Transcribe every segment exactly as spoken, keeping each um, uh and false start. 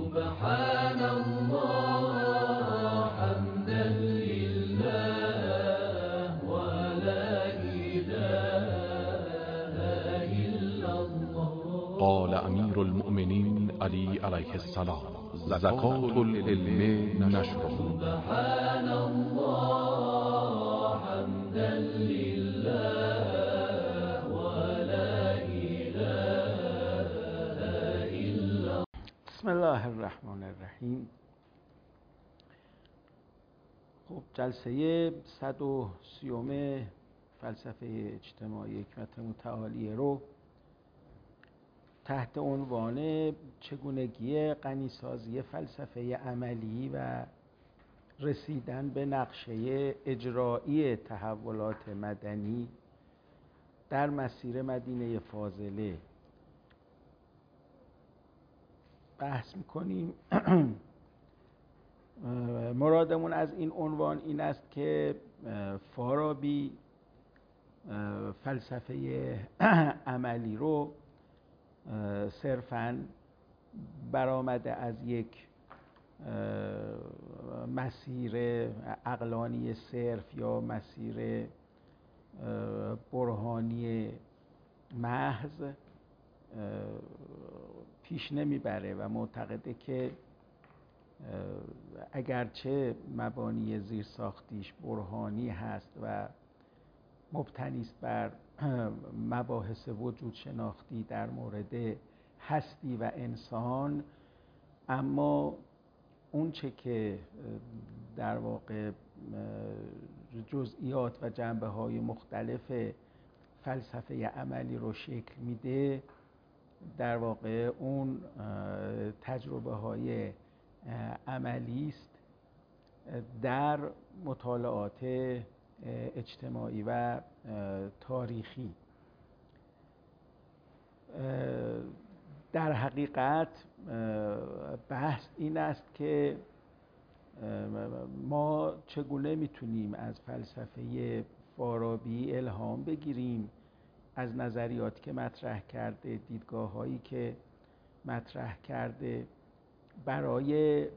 سبحان الله حمدا لله ولا إله إلا الله. قال امیر المؤمنین علی علیه السلام: زکات العلم نشره. سبحان الله حمدا لله ولا إله إلا. بسم الله الرحمن الرحیم. خب جلسه صد و سیوم فلسفه اجتماعی حکمت متعالیه رو تحت عنوان چگونگی غنیسازی فلسفه عملی و رسیدن به نقشه اجرایی تحولات مدنی در مسیر مدینه فاضله بحث میکنیم. مرادمون از این عنوان این است که فارابی فلسفه عملی رو صرفاً برآمده از یک مسیر عقلانی صرف یا مسیر برهانی محض پیش نمیبره و معتقده که اگرچه مبانی زیرساختیش برهانی هست و مبتنی است بر مباحث وجود شناختی در مورد هستی و انسان، اما اون چه که در واقع جزئیات و جنبه‌های مختلف فلسفه عملی رو شکل میده در واقع اون تجربه‌های عملی است در مطالعات اجتماعی و تاریخی. در حقیقت بحث این است که ما چگونه میتونیم از فلسفه فارابی الهام بگیریم، از نظریاتی که مطرح کرده، دیدگاه‌هایی که مطرح کرده برای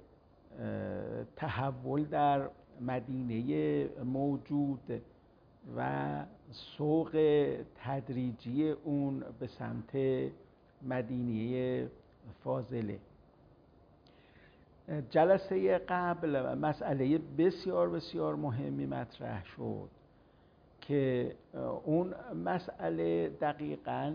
تحول در مدینه موجود و سوق تدریجی اون به سمت مدینه فاضله. جلسه قبل مسئله بسیار بسیار مهمی مطرح شد که اون مسئله دقیقاً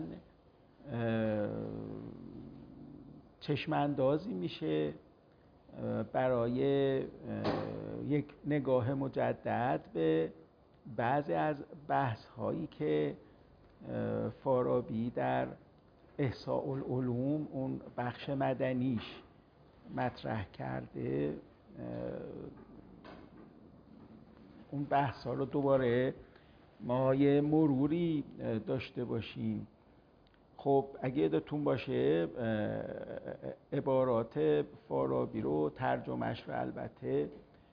چشماندازی میشه برای یک نگاه مجدد به بعضی از بحث هایی که فارابی در احصاء العلوم اون بخش مدنیش مطرح کرده. اون بحث ها رو دوباره ما یه مروری داشته باشیم. خب اگه یادتون باشه عبارات فارابی رو ترجمهش رو البته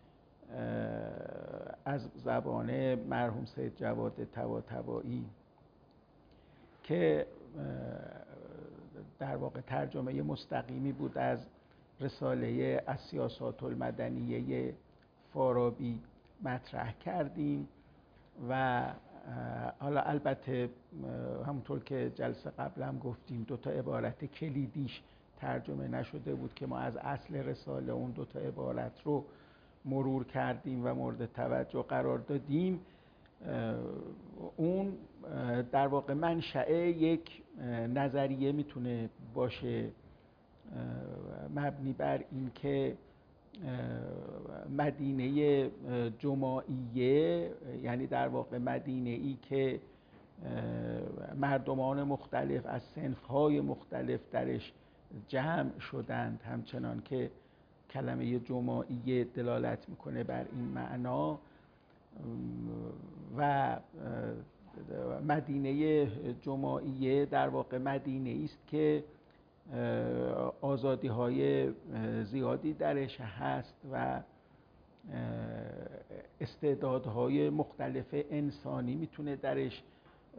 از زبان مرحوم سید جواد طباطبایی که در واقع ترجمه مستقیمی بود از رساله السیاسات المدنیه فارابی مطرح کردیم و حالا البته همونطور که جلسه قبل هم گفتیم دو تا عبارت کلیدیش ترجمه نشده بود که ما از اصل رساله اون دو تا عبارت رو مرور کردیم و مورد توجه قرار دادیم. اون در واقع منشأ یک نظریه میتونه باشه مبنی بر این که مدینه جماعیه، یعنی در واقع مدینه ای که مردمان مختلف از صنف‌های مختلف درش جمع شدند، همچنان که کلمه جماعیه دلالت میکنه بر این معنا، و مدینه جماعیه در واقع مدینه است که آزادی‌های زیادی درش هست و استعدادهای مختلف انسانی میتونه درش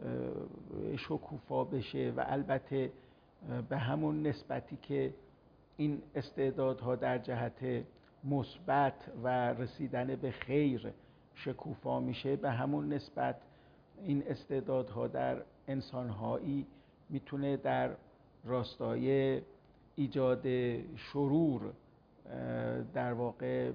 شکوفا بشه و البته به همون نسبتی که این استعدادها در جهت مثبت و رسیدن به خیر شکوفا میشه، به همون نسبت این استعدادها در انسانهایی میتونه در راستای ایجاد شرور در واقع،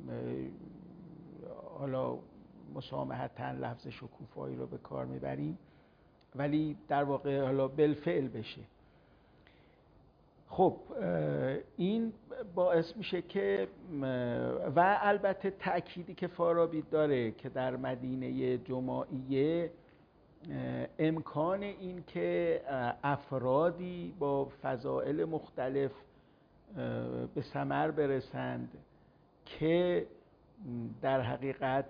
حالا مسامحتاً لفظ شکوفایی رو به کار میبریم، ولی در واقع حالا بالفعل بشه. خب این باعث میشه که، و البته تأکیدی که فارابی داره که در مدینه جماعیه امکان این که افرادی با فضائل مختلف به ثمر برسند که در حقیقت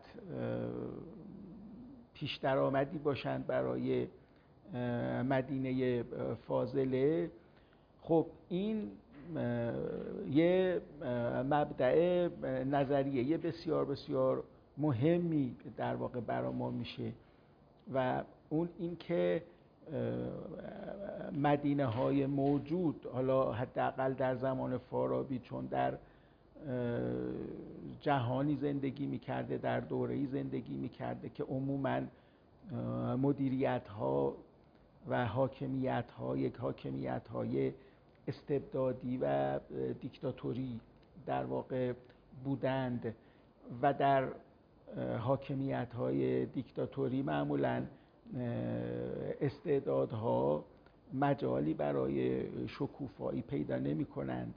پیش درآمدی باشند برای مدینه فاضله. خب این یه مبدأ نظریه بسیار بسیار مهمی در واقع برای ما میشه و اون این که مدینه های موجود، حالا حداقل در زمان فارابی، چون در جهانی زندگی میکرده، در دوره‌ای زندگی میکرده که عموماً مدیریت ها و حاکمیت ها یک حاکمیت های استبدادی و دیکتاتوری در واقع بودند و در حاکمیت های دیکتاتوری معمولاً استعدادها مجالی برای شکوفایی پیدا نمی کنند.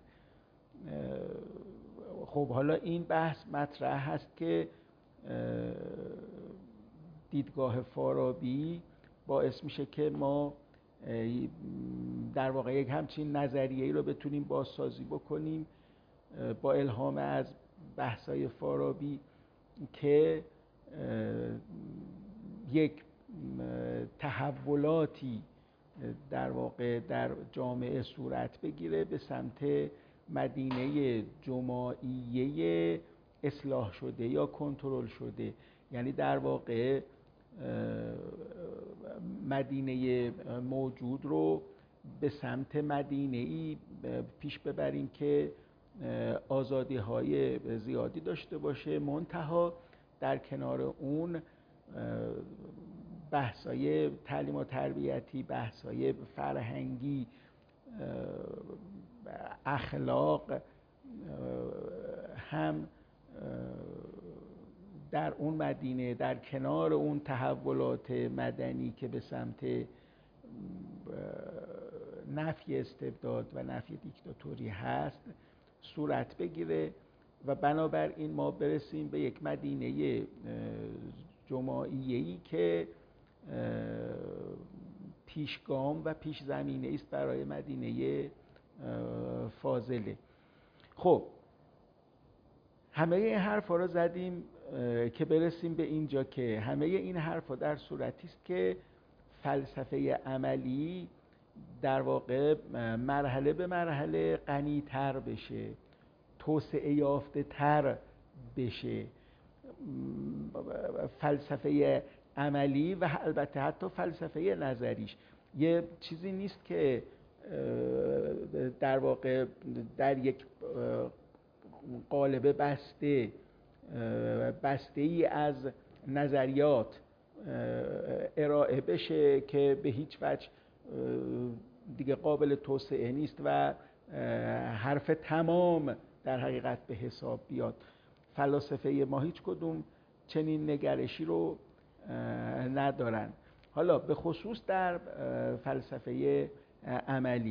خب حالا این بحث مطرح هست که دیدگاه فارابی باعث میشه که ما در واقع یک همچین نظریه‌ای رو بتونیم بازسازی بکنیم با الهام از بحث‌های فارابی که یک تحولاتی در واقع در جامعه صورت بگیره به سمت مدینه جماعیه اصلاح شده یا کنترل شده. یعنی در واقع مدینه موجود رو به سمت مدینه‌ای پیش ببریم که آزادی‌های زیادی داشته باشه، منتها در کنار اون بحث‌های تعلیم و تربیتی، بحث‌های فرهنگی، اخلاق هم در اون مدینه در کنار اون تحولات مدنی که به سمت نفی استبداد و نفی دیکتاتوری هست صورت بگیره و بنابراین ما برسیم به یک مدینه جماعیه‌ای که پیشگام و پیش زمینه است برای مدینه فاضله. خب همه این حرفا رو زدیم که برسیم به اینجا که همه این حرفا در صورتی است که فلسفه عملی در واقع مرحله به مرحله غنی‌تر بشه، توسعه یافته تر بشه. فلسفه عملی و البته حتی فلسفه نظریش یه چیزی نیست که در واقع در یک قالب بسته بسته ای از نظریات ارائه بشه که به هیچ وجه دیگه قابل توسعه نیست و حرف تمام در حقیقت به حساب بیاد. فلاسفه ما هیچ کدوم چنین نگرشی رو ندارن. حالا به خصوص در فلسفه عملی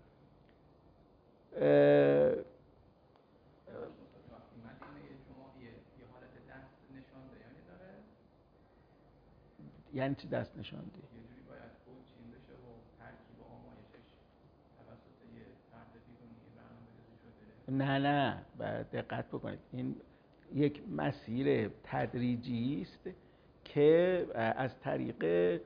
یعنی چی دست نشانده؟ یه جوری باید کوچین بشه و ترکیب و آمایشش توسط یه فرد بیرونی برنامه‌ریزی شده. نه نه باید دقت بکنید، این یک مسیر تدریجی است که از طریق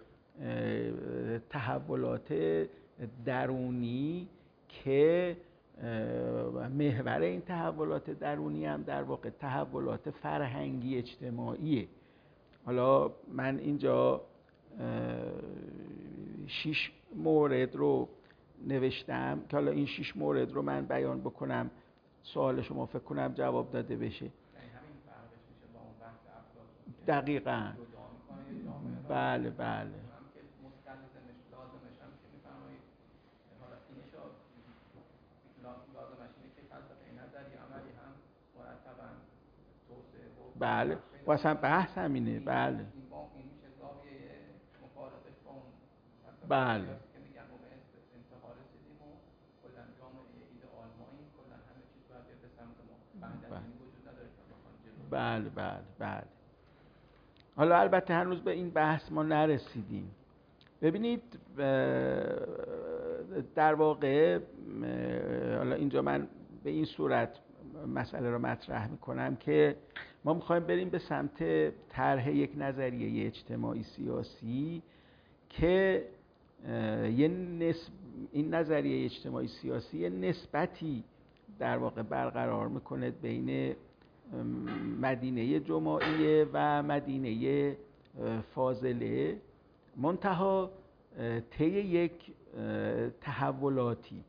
تحولات درونی که محور این تحولات درونی هم در واقع تحولات فرهنگی اجتماعیه. حالا من اینجا شش مورد رو نوشتم که حالا این شش مورد رو من بیان بکنم، سوال شما فکر کنم جواب داده بشه. یعنی همین فرقش میشه با اون بحث افلاطون که دقیقاً. جدا می‌کنه یه جامعه رو. بله بله. هم که مستلزمش لازمش هم که می‌فرمایید حالا اینشو لازمش اینه که فلسفه نظری عملی هم مرتباً توسعه و بله و اصلا بحث همینه. بله این با این میشه زاویه مخالفش با اون بله که میگن ما به انتحار رسیدیم و کلا جامعه ایدئال ما این کلا همه چیز باید به سمت ما بعد از این وجود نداره که بخوان جلو. بله بله بله. حالا البته هنوز به این بحث ما نرسیدیم. ببینید در واقع حالا اینجا من به این صورت مسئله رو مطرح میکنم که ما میخوایم بریم به سمت طرح یک نظریه اجتماعی سیاسی که یه نسب... این نظریه اجتماعی سیاسی یه نسبتی در واقع برقرار میکنه بین مدینه جماعیه و مدینه فاضله، منتها طی یک تحولاتی.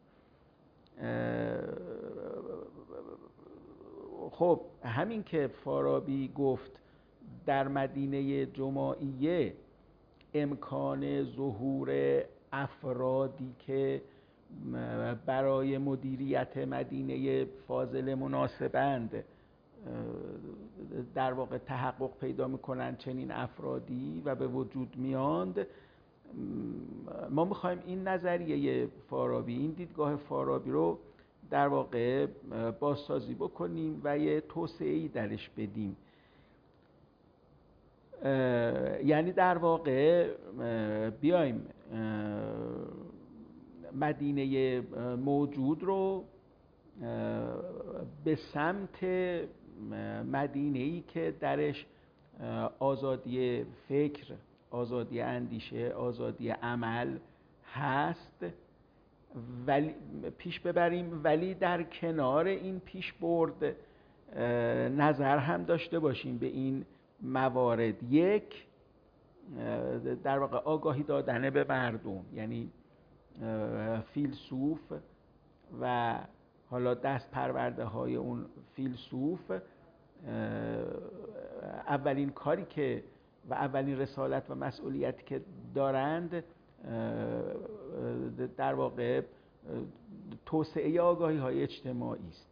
خب همین که فارابی گفت در مدینه جماعیه امکان ظهور افرادی که برای مدیریت مدینه فاضله مناسبند در واقع تحقق پیدا میکنن، چنین افرادی و به وجود میاند. ما میخوایم این نظریه فارابی، این دیدگاه فارابی رو در واقع بازسازی بکنیم و یه توسعه‌ای درش بدیم. یعنی در واقع بیایم مدینه موجود رو به سمت مدینه‌ای که درش آزادی فکر، آزادی اندیشه، آزادی عمل هست ولی پیش ببریم، ولی در کنار این پیش برد نظر هم داشته باشیم به این موارد. یک، در واقع آگاهی دادن به مردم، یعنی فیلسوف و حالا دست پرورده های اون فیلسوف اولین کاری که و اولین رسالت و مسئولیتی که دارند در واقع توسعه آگاهی های اجتماعی است،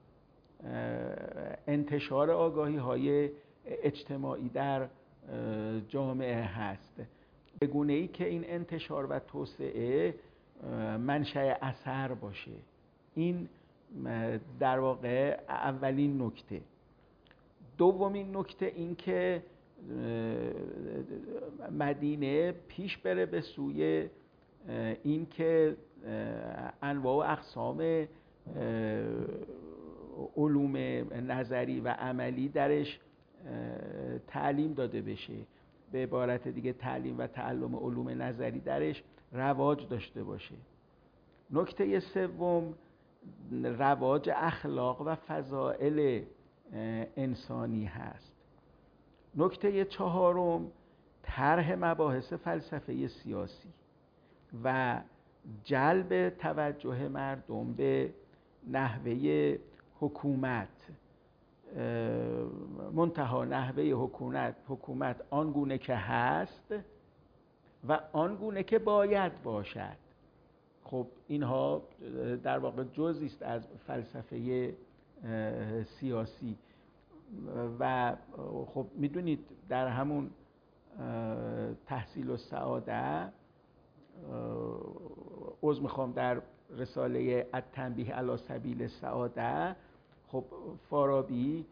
انتشار آگاهی های اجتماعی در جامعه هست، به گونه ای که این انتشار و توسعه منشأ اثر باشه. این در واقع اولین نکته. دومین نکته این که مدینه پیش بره به سوی این که انواع و اقسام علوم نظری و عملی درش تعلیم داده بشه، به عبارت دیگه تعلیم و تعلم علوم نظری درش رواج داشته باشه. نکته سوم رواج اخلاق و فضائل انسانی هست. نکته چهارم طرح مباحث فلسفه سیاسی و جلب توجه مردم به نحوه حکومت، منتها نحوه حکومت حکومت آنگونه که هست و آنگونه که باید باشد. خب اینها در واقع جزئی است از فلسفه سیاسی و خب میدونید در همون تحصیل و سعاده، عذر میخوام، در رساله التنبیه علی سبیل السعاده، خب فارابی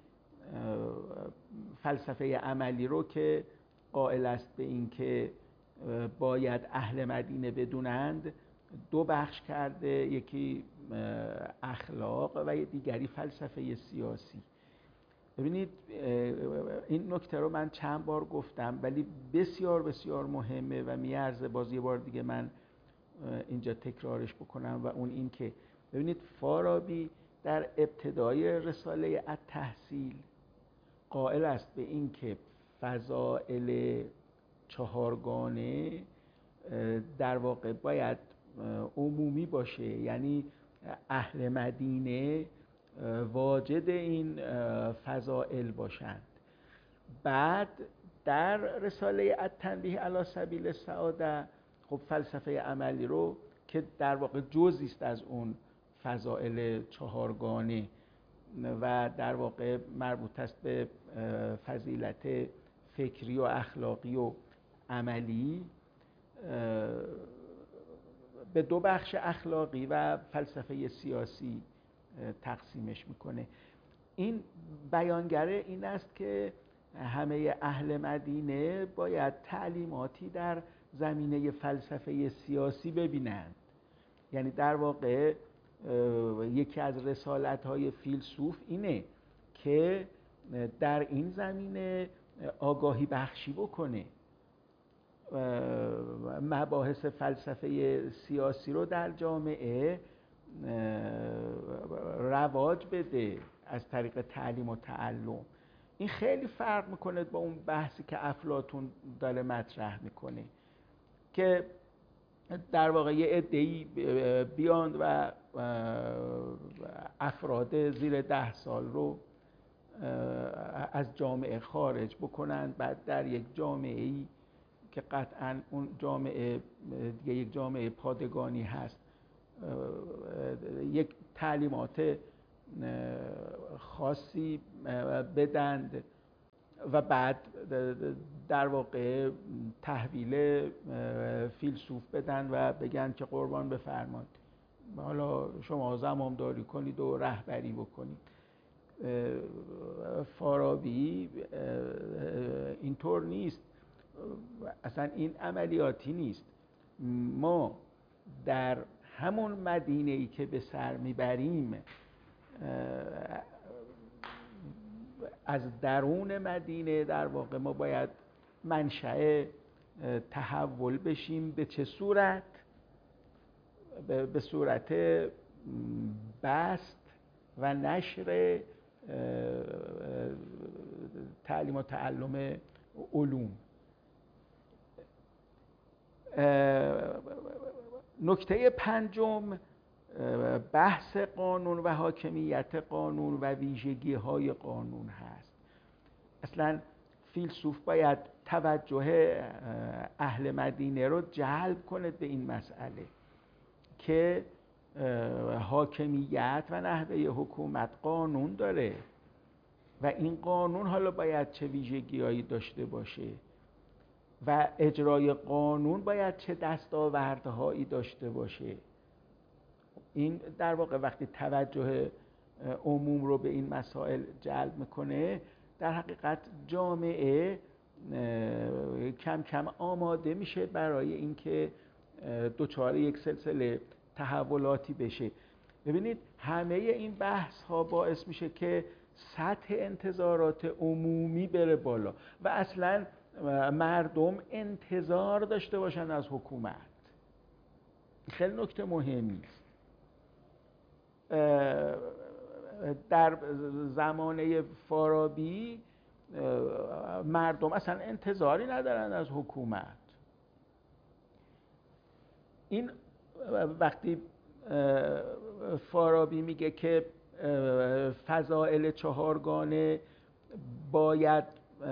فلسفه عملی رو که قائل است به این که باید اهل مدینه بدونند دو بخش کرده، یکی اخلاق و دیگری فلسفه سیاسی. ببینید این نکته رو من چند بار گفتم ولی بسیار بسیار مهمه و میارزه باز یه بار دیگه من اینجا تکرارش بکنم و اون این که ببینید فارابی در ابتدای رساله التحصیل قائل است به این که فضائل چهارگانه در واقع باید عمومی باشه، یعنی اهل مدینه واجد این فضائل باشند. بعد در رساله التنبیه علی سبیل السعاده خب فلسفه عملی رو که در واقع جزئی است از اون فضائل چهارگانه و در واقع مربوط است به فضیلت فکری و اخلاقی و عملی، به دو بخش اخلاقی و فلسفه سیاسی تقسیمش میکنه. این بیانگره این است که همه اهل مدینه باید تعلیماتی در زمینه فلسفه سیاسی ببینند. یعنی در واقع یکی از رسالت‌های فیلسوف اینه که در این زمینه آگاهی بخشی بکنه، مباحث فلسفه سیاسی رو در جامعه رواج بده از طریق تعلیم و تعلم. این خیلی فرق میکنه با اون بحثی که افلاطون داره مطرح میکنه که در واقع یه عده‌ای بیاند و افراد زیر ده سال رو از جامعه خارج بکنند، بعد در یک جامعه‌ای که قطعاً اون جامعه دیگه یک جامعه پادگانی هست یک تعلیمات خاصی بدند و بعد در واقع تحویل فیلسوف بدن و بگن که قربان بفرمایید حالا شما زمامداری کنید و رهبری بکنید. فارابی اینطور نیست، اصلا این عملیاتی نیست. ما در همون مدینه‌ای که به سر میبریم از درون مدینه در واقع ما باید منشأ تحول بشیم. به چه صورت؟ به صورت بسط و نشر تعلیم و تعلم علوم. نکته پنجم بحث قانون و حاکمیت قانون و ویژگی‌های قانون هست. اصلا فیلسوف باید توجه اهل مدینه رو جلب کنه به این مسئله که حاکمیت و نحوه حکومت قانون داره و این قانون حالا باید چه ویژگی‌هایی داشته باشه و اجرای قانون باید چه دستاوردهایی داشته باشه. این در واقع وقتی توجه عموم رو به این مسائل جلب میکنه در حقیقت جامعه کم کم آماده میشه برای اینکه دچار یک سلسله تحولاتی بشه. ببینید همه این بحث ها باعث میشه که سطح انتظارات عمومی بره بالا و اصلا مردم انتظار داشته باشن از حکومت. خیلی نکته مهمی است. در زمانه فارابی مردم اصلا انتظاری ندارن از حکومت. این وقتی فارابی میگه که فضائل چهارگانه باید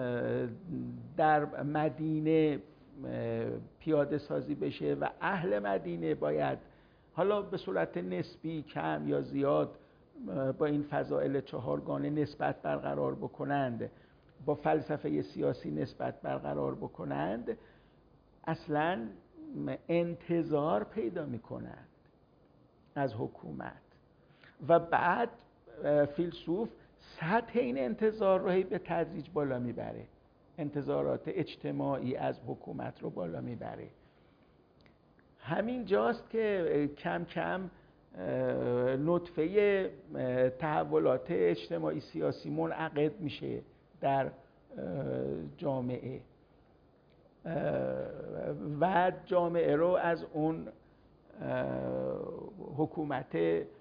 در مدینه پیاده سازی بشه و اهل مدینه باید حالا به صورت نسبی کم یا زیاد با این فضائل چهارگانه نسبت برقرار بکنند، با فلسفه سیاسی نسبت برقرار بکنند، اصلا انتظار پیدا میکنند از حکومت و بعد فیلسوف سطح این انتظار رو به تدریج بالا میبره، انتظارات اجتماعی از حکومت رو بالا میبره. همین جاست که کم کم نطفه تحولات اجتماعی سیاسی منعقد میشه در جامعه و جامعه رو از اون حکومت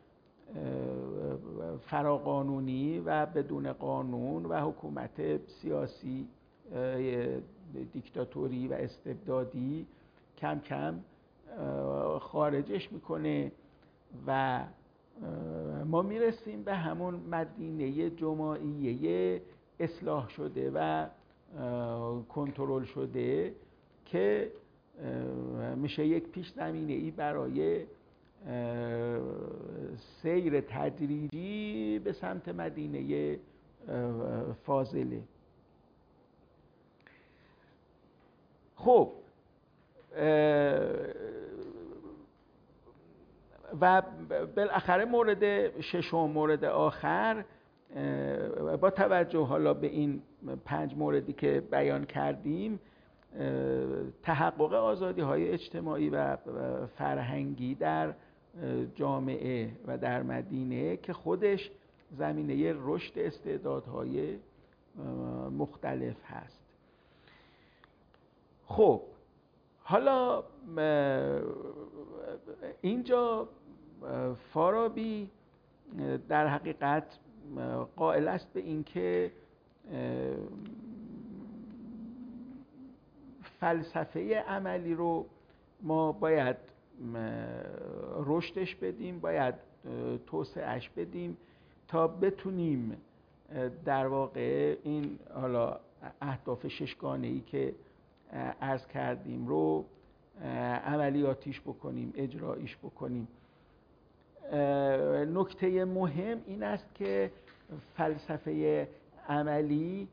فراقانونی و بدون قانون و حکومت سیاسی دیکتاتوری و استبدادی کم کم خارجش میکنه و ما میرسیم به همون مدینه جماعیه اصلاح شده و کنترل شده که میشه یک پیش زمینه ای برای سیر تدریجی به سمت مدینه فاضله. خب و بالاخره مورد ششم، مورد آخر، با توجه حالا به این پنج موردی که بیان کردیم، تحقق آزادی‌های اجتماعی و فرهنگی در جامعه و در مدینه که خودش زمینه رشد استعدادهای مختلف هست. خب حالا اینجا فارابی در حقیقت قائل است به اینکه فلسفه عملی رو ما باید رشدش بدیم، باید توسعهش بدیم تا بتونیم در واقع این حالا اهداف ششگانه‌ای که عرض کردیم رو عملیاتیش بکنیم، اجرایش بکنیم. نکته مهم این است که فلسفه عملی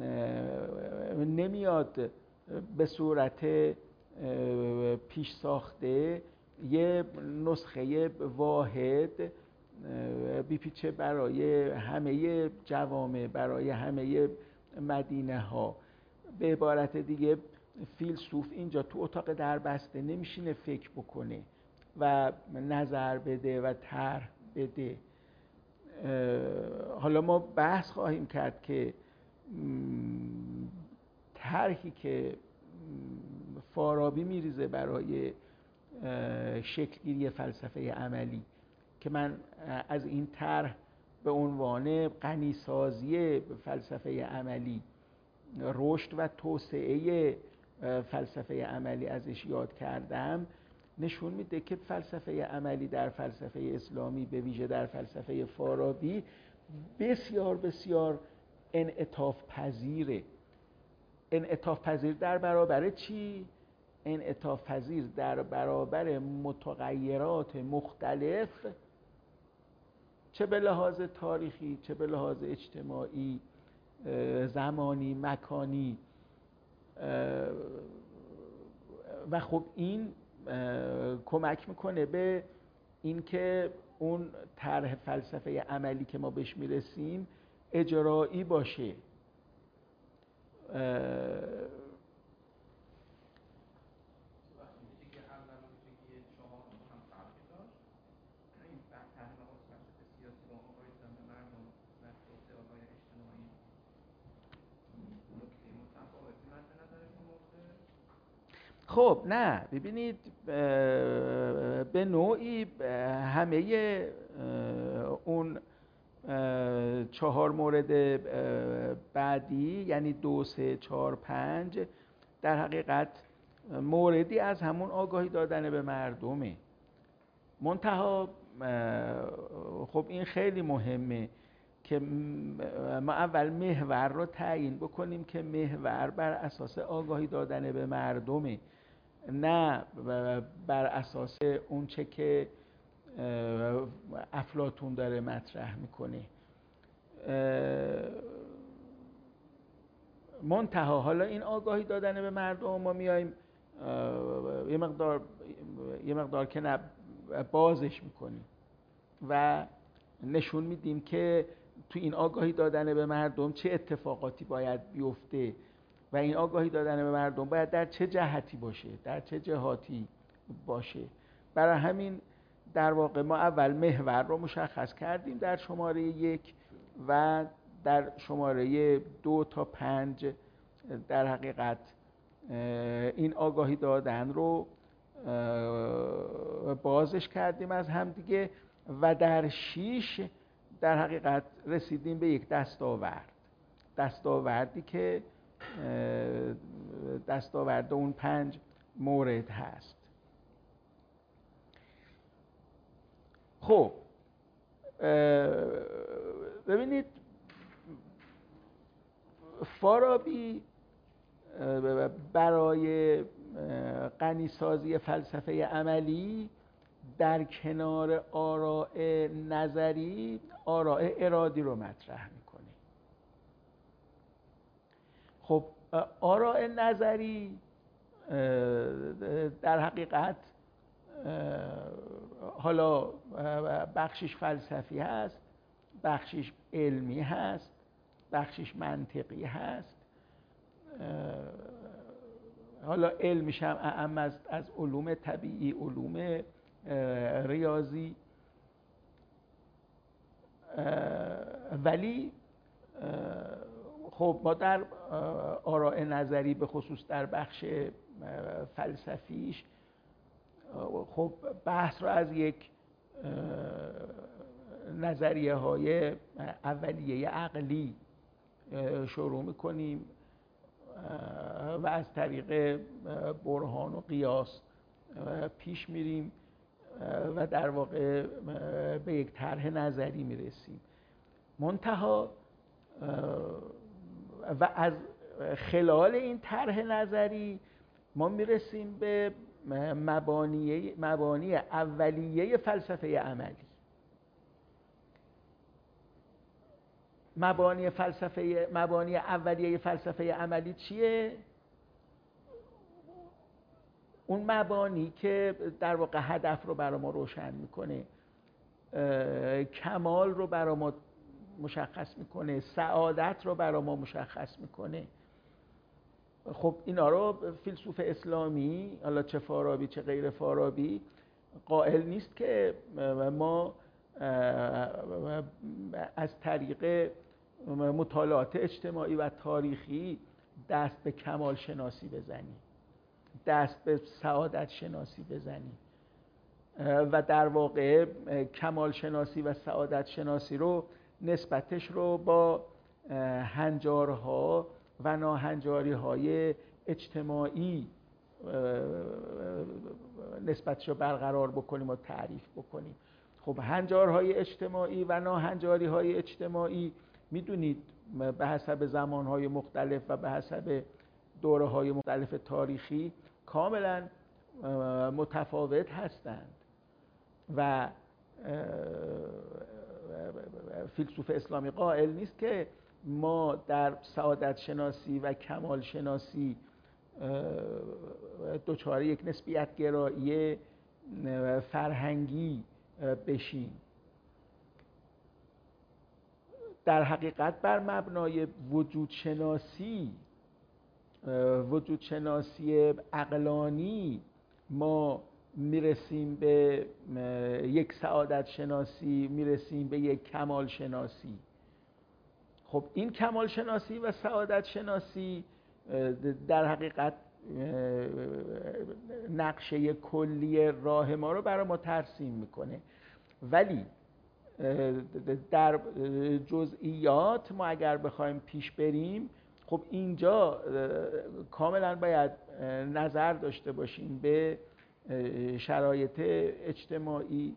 نمیاد به صورت پیش ساخته یه نسخه واحد بیپیچه برای همه جوامع، برای همه مدینه ها. به عبارت دیگه فیلسوف اینجا تو اتاق دربسته نمیشینه فکر بکنه و نظر بده و طرح بده. حالا ما بحث خواهیم کرد که طرحی که فارابی میریزه برای شکلگیری فلسفه عملی که من از این طرح به عنوان غنیسازی فلسفه عملی، رشد و توسعه فلسفه عملی ازش یاد کردم، نشون میده که فلسفه عملی در فلسفه اسلامی، به ویژه در فلسفه فارابی، بسیار بسیار انعطاف پذیره. انعطاف پذیر در برابر چی؟ انعطاف پذیر در برابر متغیرات مختلف، چه به لحاظ تاریخی، چه به لحاظ اجتماعی، زمانی، مکانی. و خب این کمک میکنه به اینکه اون طرح فلسفه عملی که ما بهش میرسیم اجرایی باشه. خب نه، ببینید به نوعی همه اون چهار مورد بعدی، یعنی دو، سه، چهار، پنج، در حقیقت موردی از همون آگاهی دادن به مردمه. منتها خب این خیلی مهمه که ما اول محور رو تعیین بکنیم که محور بر اساس آگاهی دادن به مردمه، نه بر اساس اون چه که افلاطون داره مطرح میکنه. منتها حالا این آگاهی دادن به مردم ما میایم یه مقدار یه مقدار که نه بازش میکنیم و نشون میدیم که تو این آگاهی دادن به مردم چه اتفاقاتی باید بیفته و این آگاهی دادن به مردم باید در چه جهتی باشه، در چه جهاتی باشه. برای همین در واقع ما اول محور رو مشخص کردیم در شماره یک و در شماره دو تا پنج در حقیقت این آگاهی دادن رو بازش کردیم از هم دیگه و در شیش در حقیقت رسیدیم به یک دستاورد دستاوردی که دستاورد اون پنج مورد هست. خب ببینید فارابی برای غنیسازی فلسفه عملی در کنار آراء نظری آراء ارادی رو مطرح میکنه. خب آراء نظری در حقیقت حالا بخشش فلسفی هست، بخشش علمی هست، بخشش منطقی هست. حالا علمش هم اعم از از علوم طبیعی، علوم ریاضی، ولی خب ما در آراء نظری به خصوص در بخش فلسفیش خب بحث رو از یک نظریه های اولیه عقلی شروع میکنیم و از طریق برهان و قیاس پیش میریم و در واقع به یک طرح نظری میرسیم. منتها و از خلال این طرح نظری ما میرسیم به مبانی مبانی اولیه فلسفه عملی. مبانی فلسفه مبانی اولیه فلسفه عملی چیه؟ اون مبانی که در واقع هدف رو برای ما روشن میکنه، کمال رو برای ما مشخص میکنه، سعادت رو برای ما مشخص میکنه. خب اینا رو فیلسوف اسلامی، حالا چه فارابی چه غیر فارابی، قائل نیست که ما از طریق مطالعات اجتماعی و تاریخی دست به کمال شناسی بزنیم، دست به سعادت شناسی بزنیم و در واقع کمال شناسی و سعادت شناسی رو نسبتش رو با هنجارها و ناهنجاری های اجتماعی نسبتش رو برقرار بکنیم و تعریف بکنیم. خب هنجارهای اجتماعی و ناهنجاری های اجتماعی میدونید به حسب زمانهای مختلف و به حسب دوره های مختلف تاریخی کاملا متفاوت هستند و فیلسوف اسلامی قائل نیست که ما در سعادت شناسی و کمال شناسی دچار یک نسبیت گرایی فرهنگی بشیم. در حقیقت بر مبنای وجود شناسی وجود شناسی عقلانی ما میرسیم به یک سعادت شناسی، میرسیم به یک کمال شناسی. خب این کمال شناسی و سعادت شناسی در حقیقت نقشه کلی راه ما رو برای ما ترسیم میکنه، ولی در جزئیات ما اگر بخوایم پیش بریم خب اینجا کاملا باید نظر داشته باشیم به شرایط اجتماعی،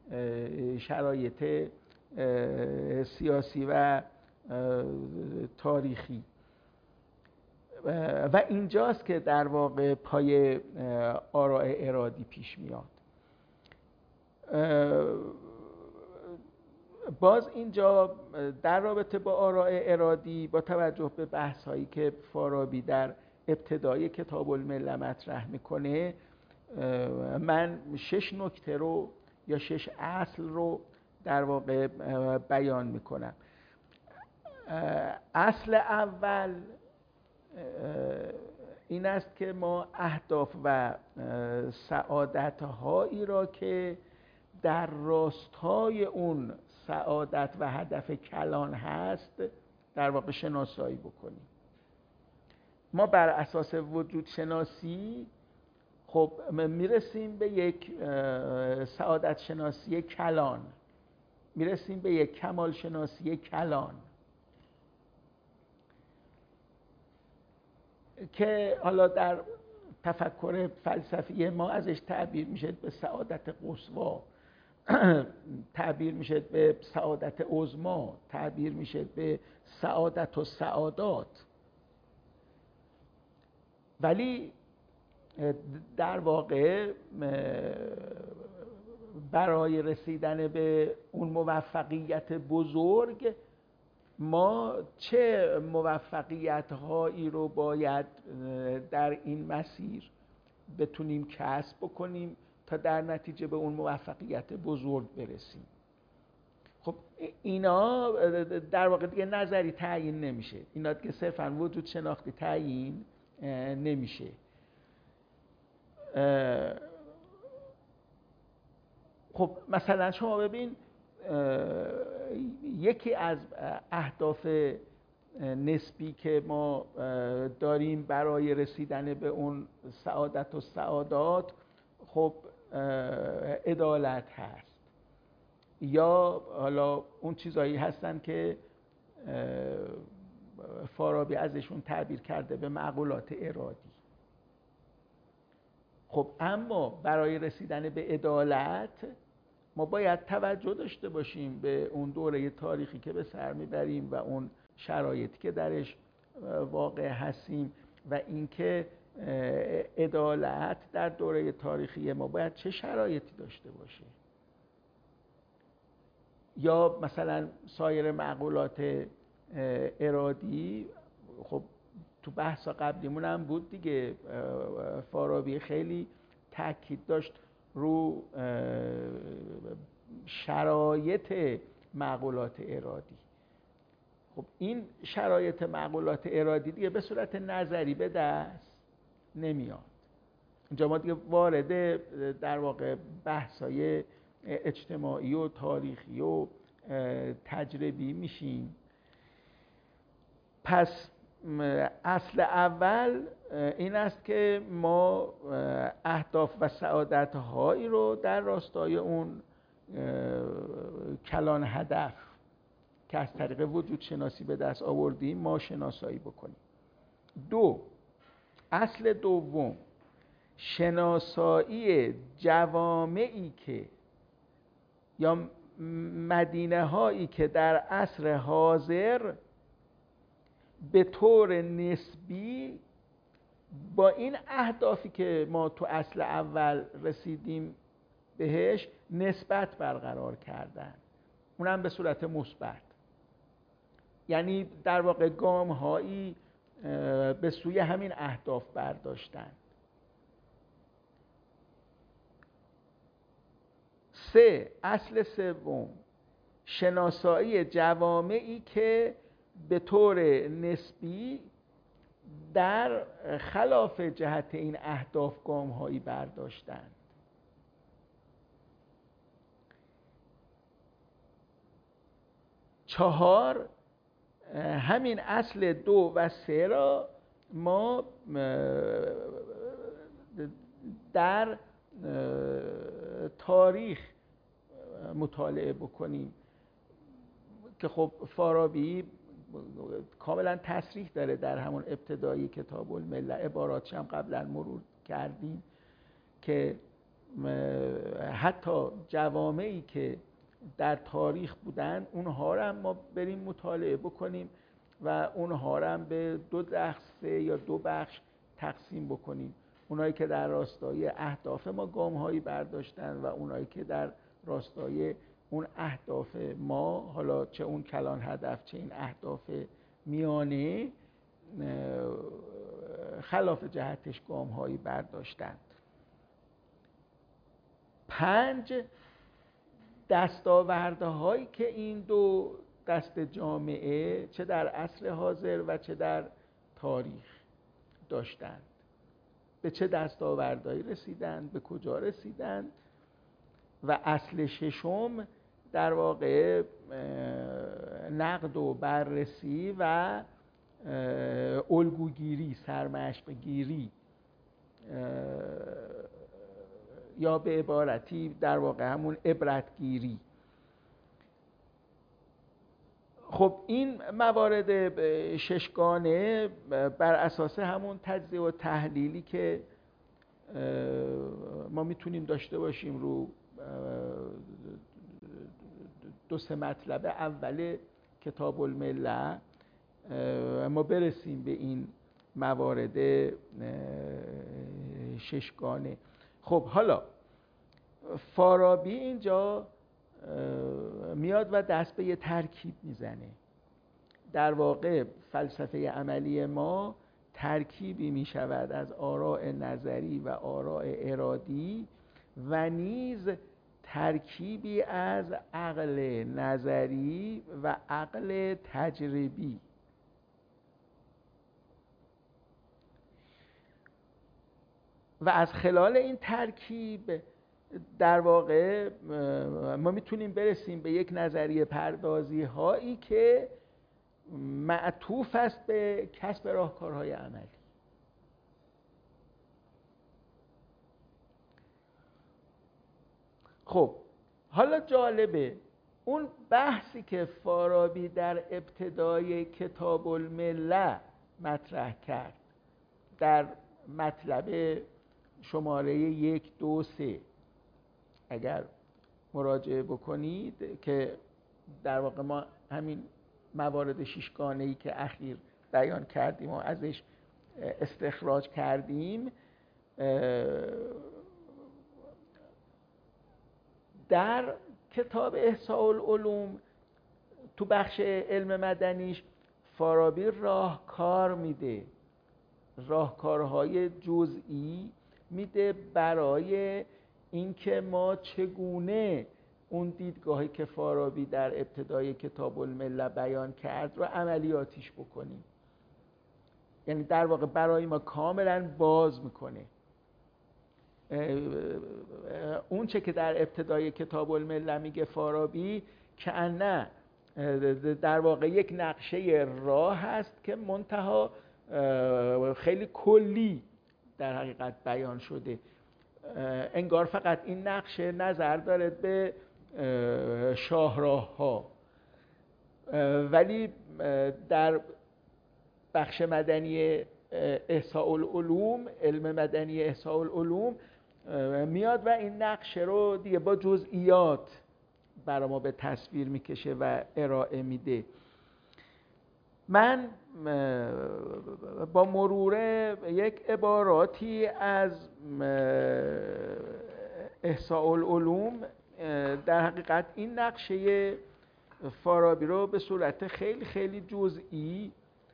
شرایط سیاسی و تاریخی و اینجاست که در واقع پای آراء ارادی پیش میاد. باز اینجا در رابطه با آراء ارادی با توجه به بحث هایی که فارابی در ابتدای کتاب الملل مطرح میکنه، من شش نکته رو یا شش اصل رو در واقع بیان میکنم. اصل اول این است که ما اهداف و سعادت‌هایی را که در راستای اون سعادت و هدف کلان هست در واقع شناسایی بکنیم. ما بر اساس وجود شناسی خب میرسیم به یک سعادت شناسی کلان، میرسیم به یک کمال شناسی کلان که حالا در تفکر فلسفی ما ازش تعبیر میشه به سعادت قصوا. تعبیر میشه به سعادت عظمی، تعبیر میشه به سعادت و سعادات. ولی در واقع برای رسیدن به اون موفقیت بزرگ ما چه موفقیت هایی رو باید در این مسیر بتونیم کسب بکنیم تا در نتیجه به اون موفقیت بزرگ برسیم. خب اینا در واقع دیگه نظری تعیین نمیشه، اینا دیگه صرفاً وجود شناختی تعیین نمیشه. خب مثلا شما ببین یکی از اهداف نسبی که ما داریم برای رسیدن به اون سعادت و سعادات خب عدالت هست، یا حالا اون چیزایی هستن که فارابی ازشون تعبیر کرده به معقولات ارادی. خب اما برای رسیدن به عدالت ما باید توجه داشته باشیم به اون دوره تاریخی که به سر میبریم و اون شرایطی که درش واقع هستیم و اینکه عدالت در دوره تاریخی ما باید چه شرایطی داشته باشه. یا مثلا سایر معقولات ارادی، خب تو بحث قبلیمون هم بود دیگه، فارابی خیلی تاکید داشت رو شرایط معقولات ارادی. خب این شرایط معقولات ارادی دیگه به صورت نظری به دست نمیاد. اینجا ما دیگه وارد در واقع بحث‌های اجتماعی و تاریخی و تجربی میشیم. پس اصل اول این است که ما اهداف و سعادت‌هایی رو در راستای اون کلان هدف که از طریق وجود شناسی به دست آوردیم ما شناسایی بکنیم. دو، اصل دوم، شناسایی جوامعی که یا مدینه هایی که در عصر حاضر به طور نسبی با این اهدافی که ما تو اصل اول رسیدیم بهش نسبت برقرار کردن، اونم به صورت مثبت، یعنی در واقع گام هایی به سوی همین اهداف برداشتن. سه، اصل سوم، شناسایی جوامعی که به طور نسبی در خلاف جهت این اهداف گام هایی برداشتند. چهار، همین اصل دو و سه را ما در تاریخ مطالعه بکنیم که خب فارابی کاملا تصریح داره در همون ابتدایی کتاب الملل، عباراتش هم قبلا مرور کردیم، که حتی جوامعی که در تاریخ بودن اونها را هم ما بریم مطالعه بکنیم و اونها را هم به دو دسته یا دو بخش تقسیم بکنیم، اونایی که در راستای اهداف ما گام‌هایی برداشتن و اونایی که در راستای اون اهداف ما، حالا چه اون کلان هدف چه این اهداف میانه، خلاف جهتش گام‌هایی برداشتند. پنج، دستاوردهایی که این دو دست جامعه چه در عصر حاضر و چه در تاریخ داشتند، به چه دستاوردهایی رسیدند، به کجا رسیدند. و اصل ششم در واقع نقد و بررسی و الگوگیری، سرمشق گیری، یا به عبارتی در واقع همون عبرتگیری. خب این موارد ششگانه بر اساس همون تجزیه و تحلیلی که ما میتونیم داشته باشیم رو دو سه مطلب اول کتاب الملل ما برسیم به این موارد ششگانه. خب حالا فارابی اینجا میاد و دست به یه ترکیب میزنه. در واقع فلسفه عملی ما ترکیبی میشود از آراء نظری و آراء ارادی و نیز ترکیبی از عقل نظری و عقل تجربی. و از خلال این ترکیب در واقع ما میتونیم برسیم به یک نظریه پردازی هایی که معطوف است به کسب راهکارهای عملی. خب حالا جالبه اون بحثی که فارابی در ابتدای کتاب الملل مطرح کرد در مطلب شماره یک دو سه اگر مراجعه بکنید که در واقع ما همین موارد ششگانه‌ای که اخیر بیان کردیم و ازش استخراج کردیم، در کتاب احصاء العلوم تو بخش علم مدنیش فارابی راهکار میده، راهکارهای جزئی میده برای اینکه ما چگونه اون دیدگاهی که فارابی در ابتدای کتاب الملل بیان کرد رو عملیاتیش بکنیم. یعنی در واقع برای ما کاملا باز میکنه اون چه که در ابتدای کتاب الملل میگه فارابی که نه در واقع یک نقشه راه هست که منتها خیلی کلی در حقیقت بیان شده، انگار فقط این نقشه نظر داره به شاهراه ها، ولی در بخش مدنی احصاء العلوم، علم مدنی احصاء العلوم میاد و این نقشه رو دیگه با جزئیات برای ما به تصویر میکشه و ارائه میده. من با مرور یک عباراتی از احصاء العلوم در حقیقت این نقشه فارابی رو به صورت خیلی خیلی جزئی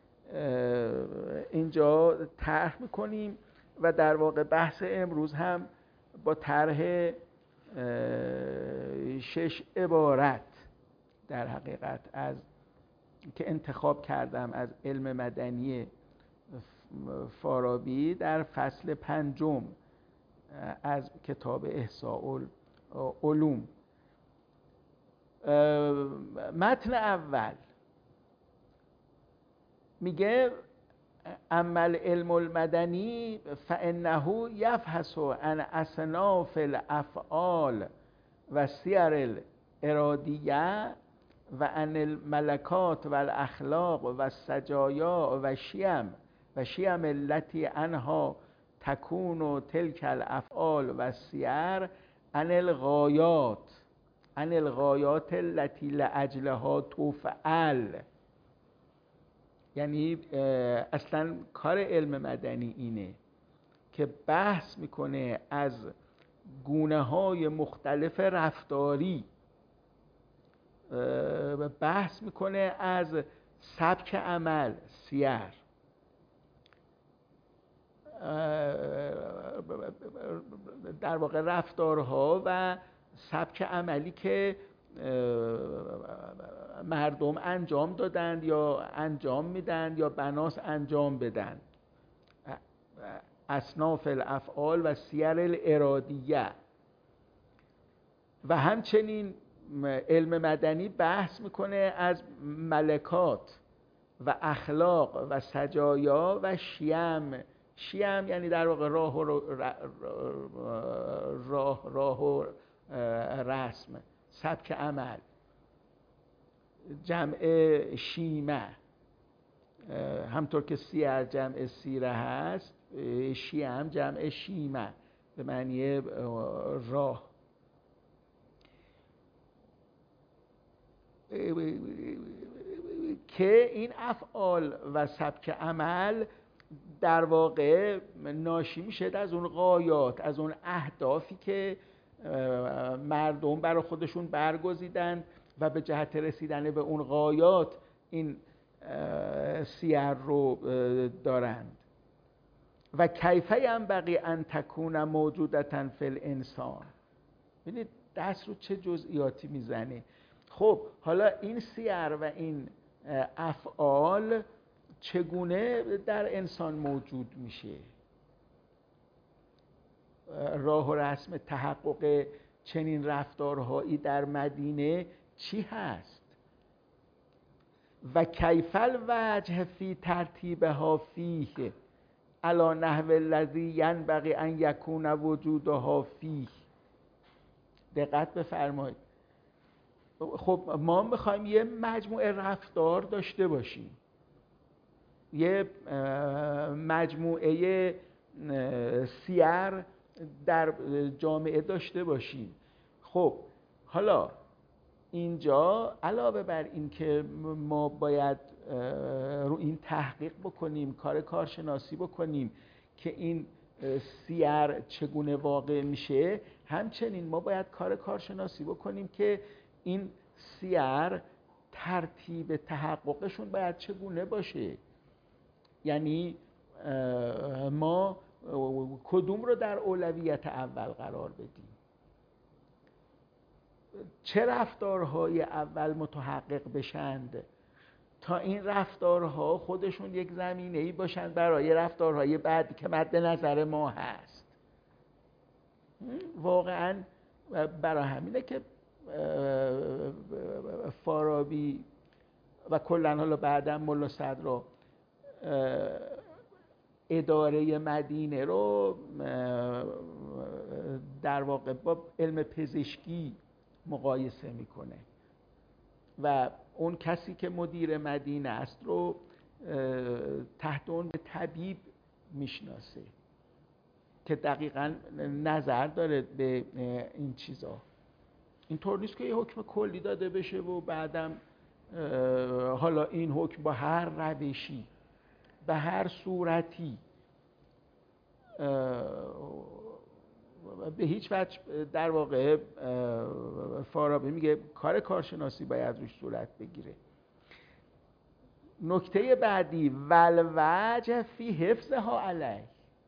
اینجا طرح میکنیم و در واقع بحث امروز هم با طرح شش عبارت در حقیقت از که انتخاب کردم از علم مدنی فارابی در فصل پنجم از کتاب احصاء العلوم. متن اول میگه اما العلم المدنی فانه یفحص عن اصناف الافعال و سیر الارادیه و عن الملکات و الاخلاق و السجایا و شیم و شیم التي عنها تکون تلک الافعال و سیر عن الغایات عن الغایات التي لاجلها تفعل. یعنی اصلا کار علم مدنی اینه که بحث میکنه از گونه های مختلف رفتاری، بحث میکنه از سبک عمل سیر، در واقع رفتارها و سبک عملی که مردم انجام دادند یا انجام میدن یا بناس انجام بدن، اصناف الافعال و سیر الارادیه. و همچنین علم مدنی بحث میکنه از ملکات و اخلاق و سجایا و شیم. شیم یعنی در واقع راه و راه راه و رسم، سبک عمل، جمع شیمه، همطور که سیر جمع سیره هست، شیم جمع شیمه به معنی راه. که این افعال و سبک عمل در واقع ناشی میشه از اون غایات، از اون اهدافی که مردم برای خودشون برگزیدن و به جهت رسیدن به اون غایات این سیر رو دارند. و کیفه ینبغی ان تکون موجودة فی الانسان. ببینید دست رو چه جزئیاتی میزنه. خب حالا این سیر و این افعال چگونه در انسان موجود میشه؟ راه و رسم تحقق چنین رفتارهایی در مدینه چی هست؟ و کیف الوجه فی ترتیبها فیه علی نحو الذی ینبغی ان یکون وجودها فیه. دقت بفرمایید. خب ما میخوایم یه مجموعه رفتار داشته باشیم، یه مجموعه سیر در جامعه داشته باشیم. خب حالا اینجا علاوه بر این که ما باید رو این تحقیق بکنیم، کار کارشناسی بکنیم که این سیر چگونه واقع میشه، همچنین ما باید کار کارشناسی بکنیم که این سیر ترتیب تحققشون باید چگونه باشه. یعنی ما کدوم رو در اولویت اول قرار بدیم، چه رفتارهای اول متحقق بشند تا این رفتارها خودشون یک زمینه‌ای باشند برای رفتارهای بعدی که مد نظر ما هست. واقعا برای همینه که فارابی و کلاً حالا بعداً ملا صدرا اداره مدینه رو در واقع با علم پزشکی مقایسه میکنه و اون کسی که مدیر مدینه است رو تحت اون به طبیب میشناسه که دقیقاً نظر داره به این چیزا. اینطور نیست که یه حکم کلی داده بشه و بعدم حالا این حکم با هر روشی به هر صورتی به هیچ وجه در واقع فارابی میگه کار کارشناسی باید روش صورت بگیره. نکته بعدی ولوجه فی حفظها علیه،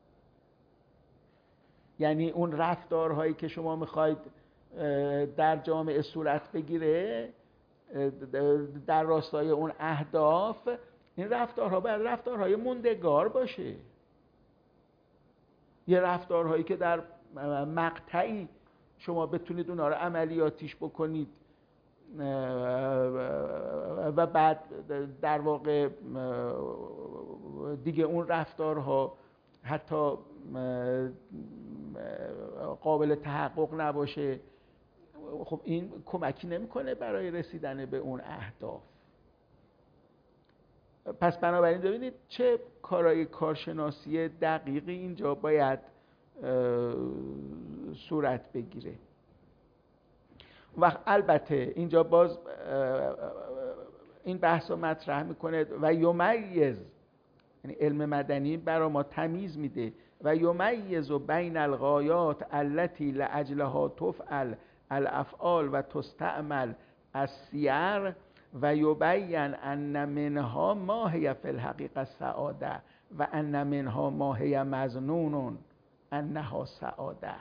یعنی اون رفتارهایی که شما میخواید در جامعه صورت بگیره در راستای اون اهداف، این رفتارها باید رفتارهای موندگار باشه، یه رفتارهایی که در مقطعی شما بتونید اونا رو عملیاتیش بکنید و بعد در واقع دیگه اون رفتارها حتی قابل تحقق نباشه. خب این کمکی نمیکنه برای رسیدن به اون اهداف. پس بنابراین ببینید چه کارهای کارشناسی دقیقی اینجا باید صورت بگیره. و البته اینجا باز این بحث رو مطرح میکنه و یمیز، یعنی علم مدنی برای ما تمیز میده و یمیز بین الغایات التي لاجلها تفعل الافعال و تستعمل السیر و یبین ان منها ما هی فی الحقیقه سعاده و ان منها ما هی مظنون انها سعاده.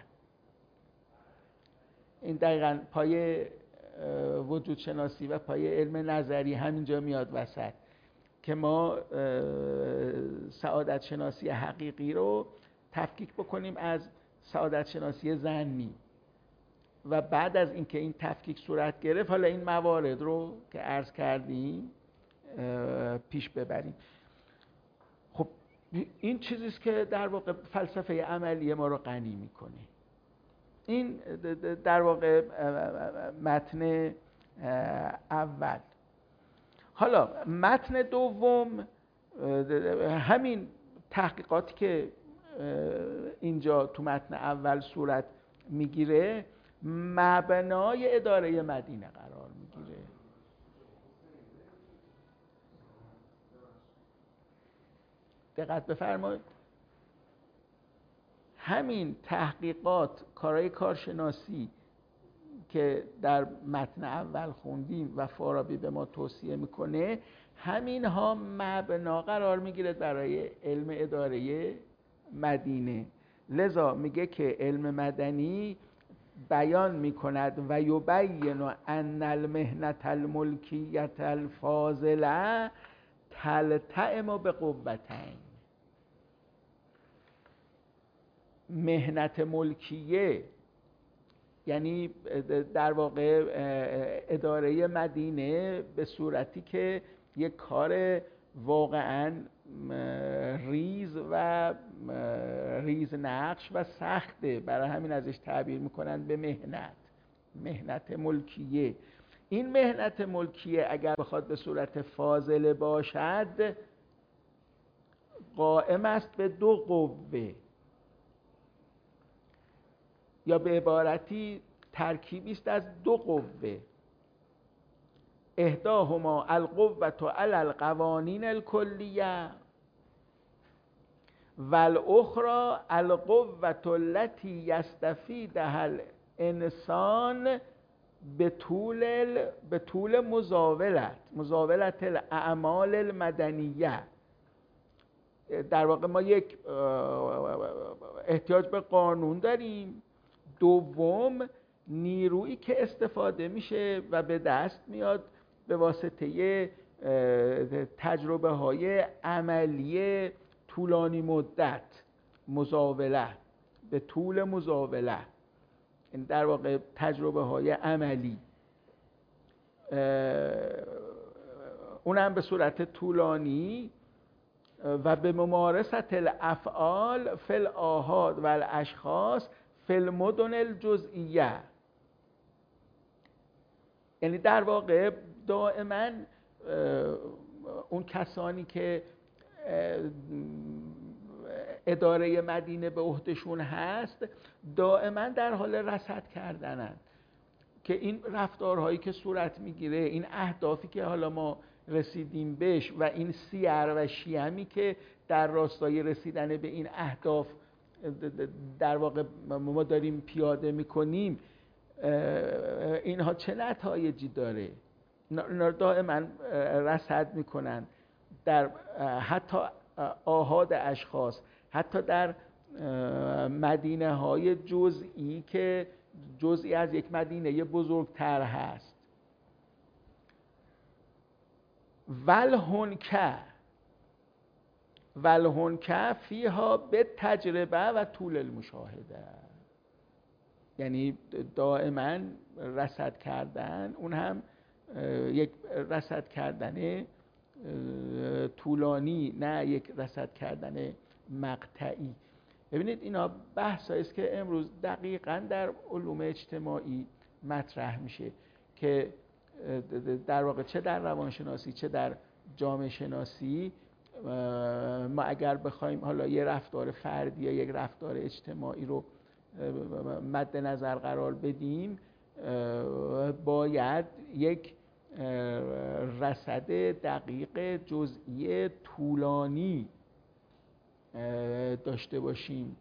این دقیقاً پای وجود شناسی و پای علم نظری همینجا میاد وسط که ما سعادت شناسی حقیقی رو تفکیک بکنیم از سعادت شناسی ظنی و بعد از اینکه این تفکیک صورت گرفت حالا این موارد رو که عرض کردیم پیش ببریم. خب این چیزیست که در واقع فلسفه عملی ما رو غنی میکنه. این در واقع متن اول. حالا متن دوم همین تحقیقاتی که اینجا تو متن اول صورت میگیره مبنای اداره مدینه قرار میگیره. دقت بفرمایید، همین تحقیقات، کارهای کارشناسی که در متن اول خوندیم و فارابی به ما توصیه میکنه، همین ها مبنا قرار میگیره برای علم اداره مدینه. لذا میگه که علم مدنی بیان میکند و یبین ان المهنة الملکیة الفاضله تلتئم بقوتین. مهنت ملکیه یعنی در واقع اداره مدینه به صورتی که یک کار واقعا ریز و ریز نقش و سخته، برای همین ازش تعبیر میکنن به مهنت، مهنت ملکیه. این مهنت ملکیه اگر بخواد به صورت فاضله باشد قائم است به دو قوه، یا به عبارتی ترکیبی است از دو قوه. احداهما القوة علی القوانین الکلیه و الاخری القوة التي یستفیدها الانسان به طول به طول مزاولت مزاولت الاعمال المدنیه. در واقع ما یک احتیاج به قانون داریم. دوم، نیرویی که استفاده میشه و به دست میاد به واسطه تجربه های عملی طولانی مدت، مزاوله، به طول مزاوله، این در واقع تجربه های عملی، اونم به صورت طولانی و به ممارست الافعال فی الاحاد و الاشخاص فی المدن الجزئیه. یعنی در واقع دائما اون کسانی که اداره مدینه به عهدهشون هست دائما در حال رصد کردنن که این رفتارهایی که صورت میگیره، این اهدافی که حالا ما رسیدیم بهش و این سیر و شیمی که در راستای رسیدن به این اهداف در واقع ما داریم پیاده میکنیم، اینها چه نتایجی داره. اینا دائما رصد میکنن در حتی آحاد اشخاص، حتی در مدینه های جزئی که جزئی از یک مدینه بزرگتر هست. والهنکه والهنکه فیها به تجربه و طول المشاهده، یعنی دائما رصد کردن، اون هم یک رصد کردن طولانی، نه یک رصد کردن مقطعی. ببینید اینا بحثایی است که امروز دقیقاً در علوم اجتماعی مطرح میشه که در واقع چه در روانشناسی چه در جامعه شناسی ما اگر بخوایم حالا یه رفتار فردی یا یک رفتار اجتماعی رو مد نظر قرار بدیم، باید یک رصد دقیق جزئی طولانی داشته باشیم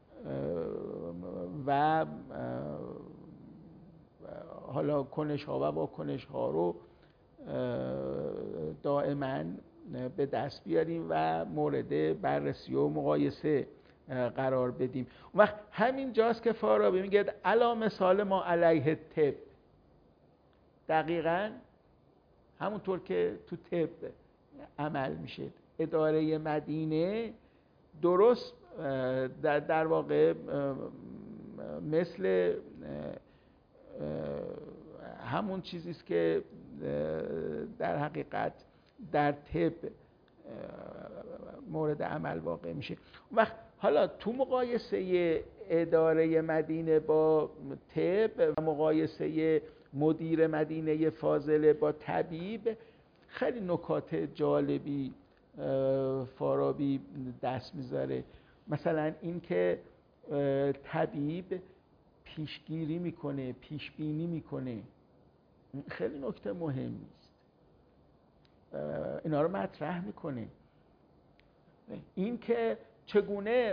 و حالا کنش ها و واکنش ها رو دائما به دست بیاریم و مورد بررسی و مقایسه قرار بدیم. اون وقت همین جاست که فارابی میگه علا مثال ما علیه طب، دقیقاً همونطور که تو طب عمل میشه. اداره مدینه درست در, در واقع مثل همون چیزی است که در حقیقت در طب مورد عمل واقع میشه. وقت حالا تو مقایسه اداره مدینه با طب و مقایسه مدیر مدینه فاضله با طبیب، خیلی نکات جالبی فارابی دست میذاره. مثلا این که طبیب پیشگیری میکنه، پیشبینی میکنه، خیلی نکته مهمی است. اینا رو مطرح میکنه. این که چگونه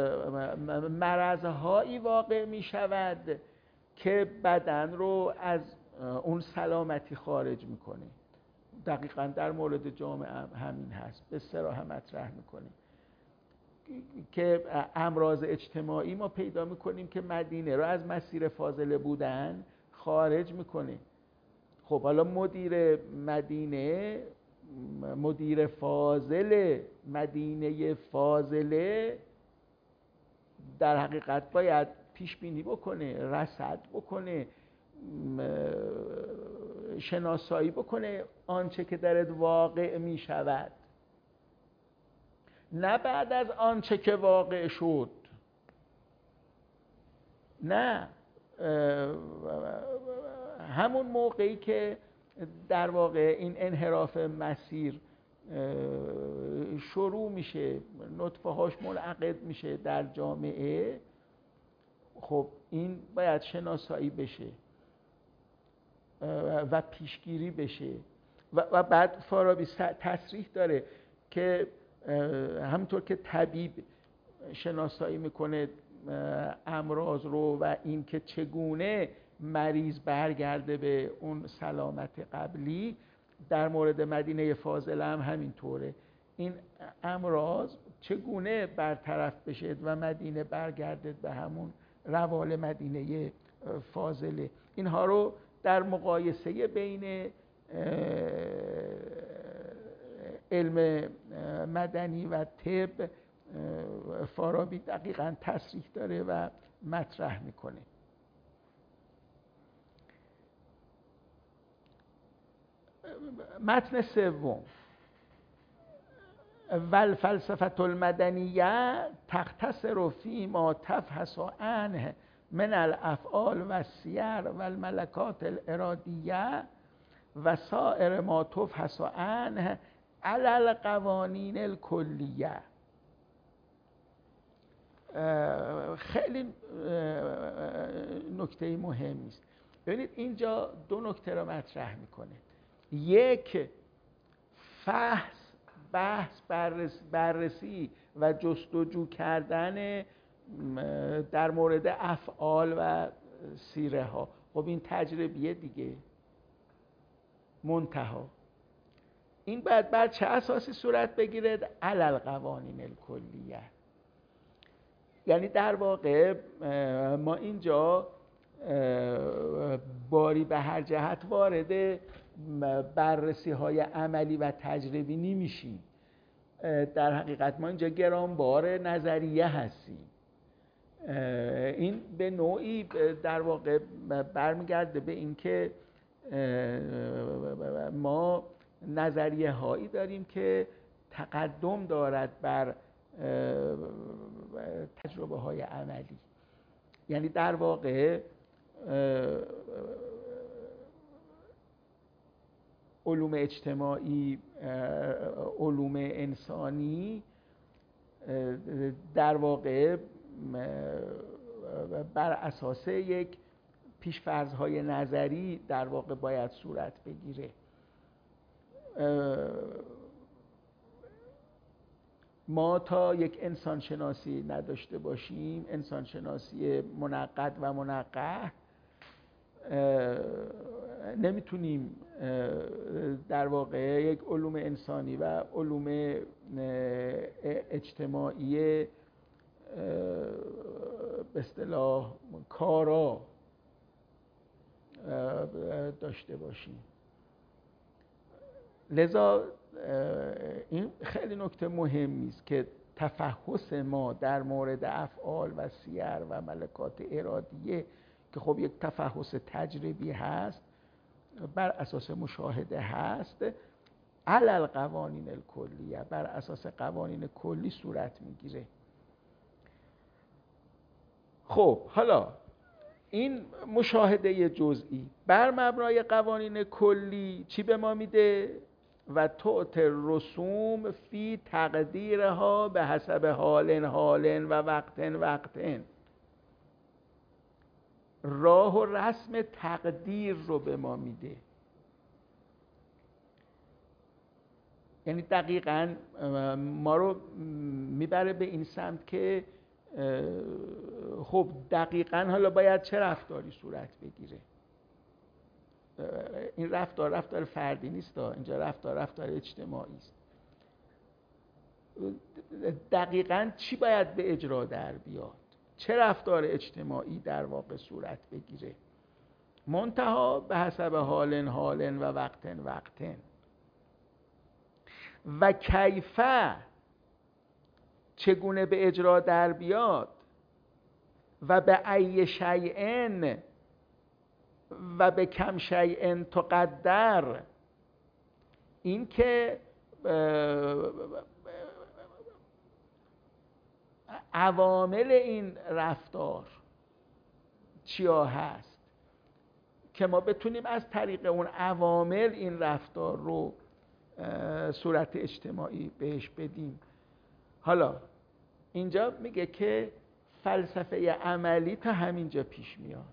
مرضهایی واقع می شود که بدن رو از اون سلامتی خارج میکنه. دقیقاً در مورد جامعه هم همین هست، به صراحت مطرح میکنه که امراض اجتماعی ما پیدا میکنیم که مدینه رو از مسیر فاضله بودن خارج میکنه. خب حالا مدیر مدینه، مدیر فاضل مدینه فاضله در حقیقت باید پیش بینی بکنه، رصد بکنه، شناسایی بکنه آنچه که درت واقع می شود، نه بعد از آنچه که واقع شد. نه همون موقعی که در واقع این انحراف مسیر شروع میشه، نطفه هاش منعقد میشه در جامعه، خب این باید شناسایی بشه و پیشگیری بشه. و بعد فارابی تصریح داره که همونطور که طبیب شناسایی میکنه امراض رو و این که چگونه مریض برگرده به اون سلامت قبلی، در مورد مدینه فاضله هم همینطوره. این امراض چگونه برطرف بشه و مدینه برگرده به همون روال مدینه فاضله. اینها رو در مقایسه بین علم مدنی و طب فارابی دقیقاً تصریح داره و مطرح میکنه. متن سوم، والفلسفه المدنیه تختصر فیما تفحص عنه من الافعال و السیر و الملکات الارادیه و سایر ما تفحص عنه علی القوانین الکلیه. خیلی نکته مهمی است. ببینید اینجا دو نکته را مطرح میکنه. یک، فحص، بحث، بررسی, بررسی و جستجو کردن در مورد افعال و سیره ها. خب این تجربیه دیگه، منتها این باید بر چه اساسی صورت بگیره؟ علی القوانین الکلیه. یعنی در واقع ما اینجا باری به هر جهت وارد بررسی های عملی و تجربی نمیشیم. در حقیقت ما اینجا گرانبار نظریه هستیم. این به نوعی در واقع برمیگرده به این که ما نظریه هایی داریم که تقدم دارد بر تجربه های عملی. یعنی در واقع علوم اجتماعی، علوم انسانی در واقع بر اساس یک پیش‌فرض‌های نظری در واقع باید صورت بگیره. ما تا یک انسان شناسی نداشته باشیم، انسان شناسی منقد و منقح، نمیتونیم در واقع یک علوم انسانی و علوم اجتماعی به اصطلاح کارا داشته باشیم. لذا این خیلی نکته مهمی است که تفحص ما در مورد افعال و سیر و ملکات ارادیه که خب یک تفحص تجربی هست، بر اساس مشاهده هست، علی القوانین الکلیه، بر اساس قوانین کلی صورت میگیره. خب حالا این مشاهده جزئی بر مبنای قوانین کلی چی به ما میده؟ و تعطی رسوم فی تقدیرها به حسب حال حال و وقت وقت. راه و رسم تقدیر رو به ما میده. یعنی دقیقاً ما رو میبره به این سمت که خب دقیقاً حالا باید چه رفتاری صورت بگیره. این رفتار رفتار فردی نیست، اینجا رفتار رفتار اجتماعی است. دقیقاً چی باید به اجرا در بیاد، چه رفتار اجتماعی در واقع صورت بگیره، منتها به حسب حالن حالن و وقتن وقتن و کیفه چگونه به اجرا در بیاد و به ای شیئن و به کم شیئن تقدر. این که عوامل این رفتار چیا هست که ما بتونیم از طریق اون عوامل این رفتار رو صورت اجتماعی بهش بدیم. حالا اینجا میگه که فلسفه عملی تا همینجا پیش میاد.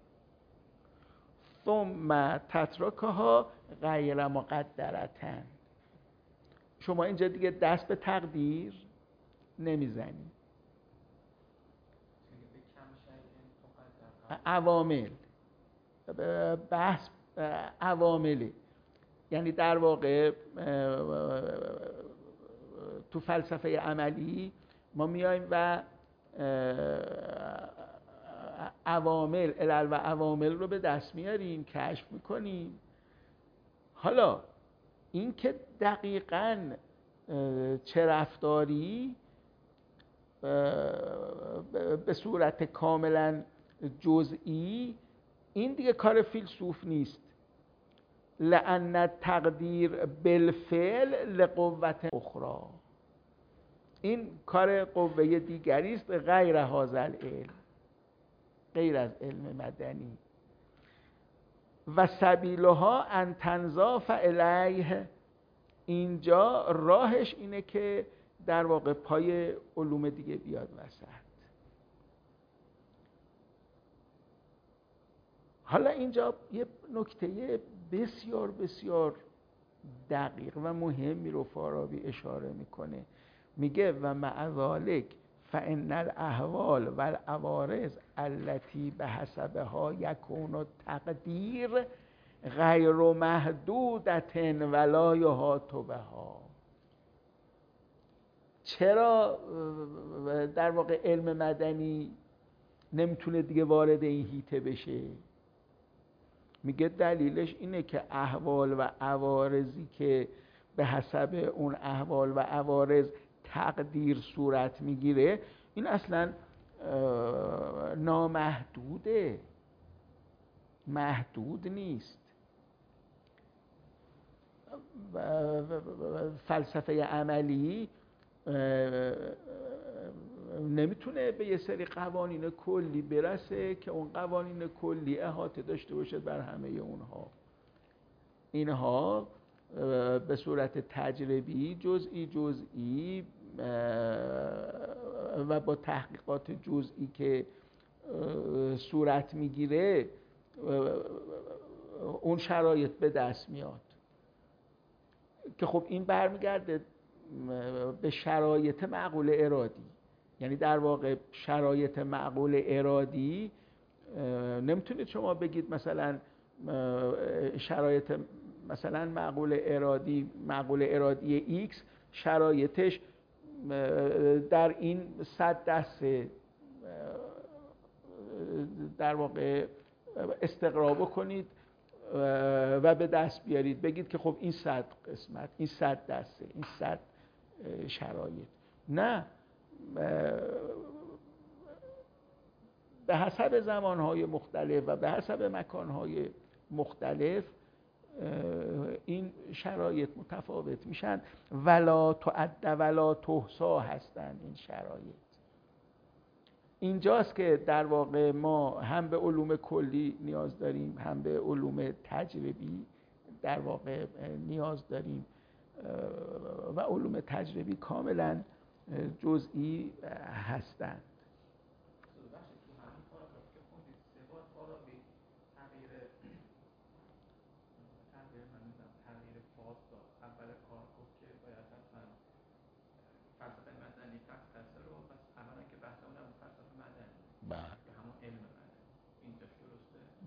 ثم تترکها غیر مقدرتن. شما اینجا دیگه دست به تقدیر نمیزنی. عوامل، بحث عواملی، یعنی در واقع تو فلسفه عملی ما میایم و عوامل، علل و عوامل رو به دست میاریم، کشف میکنیم. حالا این که دقیقاً چه رفتاری به صورت کاملا جزئی، این دیگه کار فیلسوف نیست. لأن التقدیر بالفعل لقوة اخرى، این کار قوه دیگری است غیر هذا العلم، غیر از علم مدنی. و سبیلها ان تنضاف الیه، اینجا راهش اینه که در واقع پای علوم دیگه بیاد وسط. حالا اینجا یه نکته بسیار بسیار دقیق و مهمی رو فارابی اشاره میکنه. میگه و مع ذلک فان الاحوال و العوارض التي بحسبها یکون التقدیر غیر محدودة ولا یحاط بها. چرا در واقع علم مدنی نمیتونه دیگه وارد این حیطه بشه؟ میگه دلیلش اینه که احوال و عوارضی که به حسب اون احوال و عوارض تقدیر صورت میگیره، این اصلا نامحدوده، محدود نیست. فلسفه عملی نمیتونه به یه سری قوانین کلی برسه که اون قوانین کلی احاطه داشته باشه بر همه اونها. اینها به صورت تجربی جزئی جزئی و با تحقیقات جزئی که صورت میگیره اون شرایط به دست میاد که خب این برمیگرده به شرایط معقول ارادی. یعنی در واقع شرایط معقول ارادی نمیتونید شما بگید مثلا شرایط مثلا معقول ارادی معقول ارادی X شرایطش در این صد دسته در واقع استقرا بکنید و به دست بیارید، بگید که خب این صد قسمت، این صد دسته، این صد شرایط. نه، به حسب زمانهای مختلف و به حسب مکانهای مختلف این شرایط متفاوت میشن. ولا تعد ولا تحصا هستن این شرایط. اینجاست که در واقع ما هم به علوم کلی نیاز داریم، هم به علوم تجربی در واقع نیاز داریم و علوم تجربی کاملا جزئی هستند. تغییر فاز داد. اول کار گفت که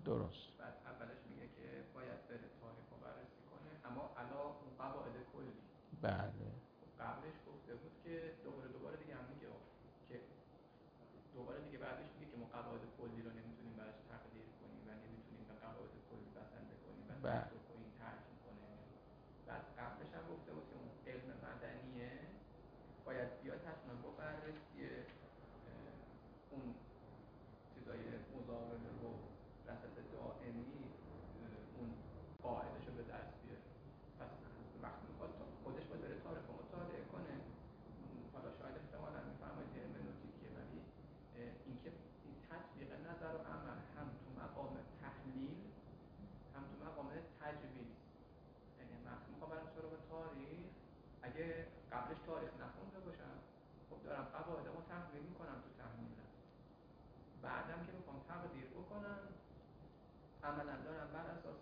درست. بعد اولش میگه که باید بره تاریخ رو بررسی کنه، اما علا اون قواعد کلی. بله. قبلش گفته بود که دوباره دوباره دیگه هم میگه که دوباره دیگه بعدش میگه که ما قواعد کلی رو نمیتونیم براش تقدیر کنیم و نمیتونیم به قواعد کلی بسنده کنیم و تقدیر کنیم ترجیح کنیم. بعد قبلش هم گفته بود که اون علم مدنیه باید بیاد حتما با بررسی اون چیزای مزاوله و رسط دائمی اون قاعدش رو به دست بیاره. پس وقتی میخواد خودش باید بره تاریخ رو مطالعه کنه، حالا شاید احتمالا میفهمید علم نوتیکیه، ولی اینکه این تطبیق نظر و عمل هم تو مقام تحلیل هم تو مقام تجویز، یعنی وقتی میخوام برم سراغ تاریخ، اگه قبلش تاریخ نخونده باشم خب دارم قواعد ما تحلیل میکنم تو تحلیلم، بعدم که میخوام تقدیر بکنم عملا دارم بر اساس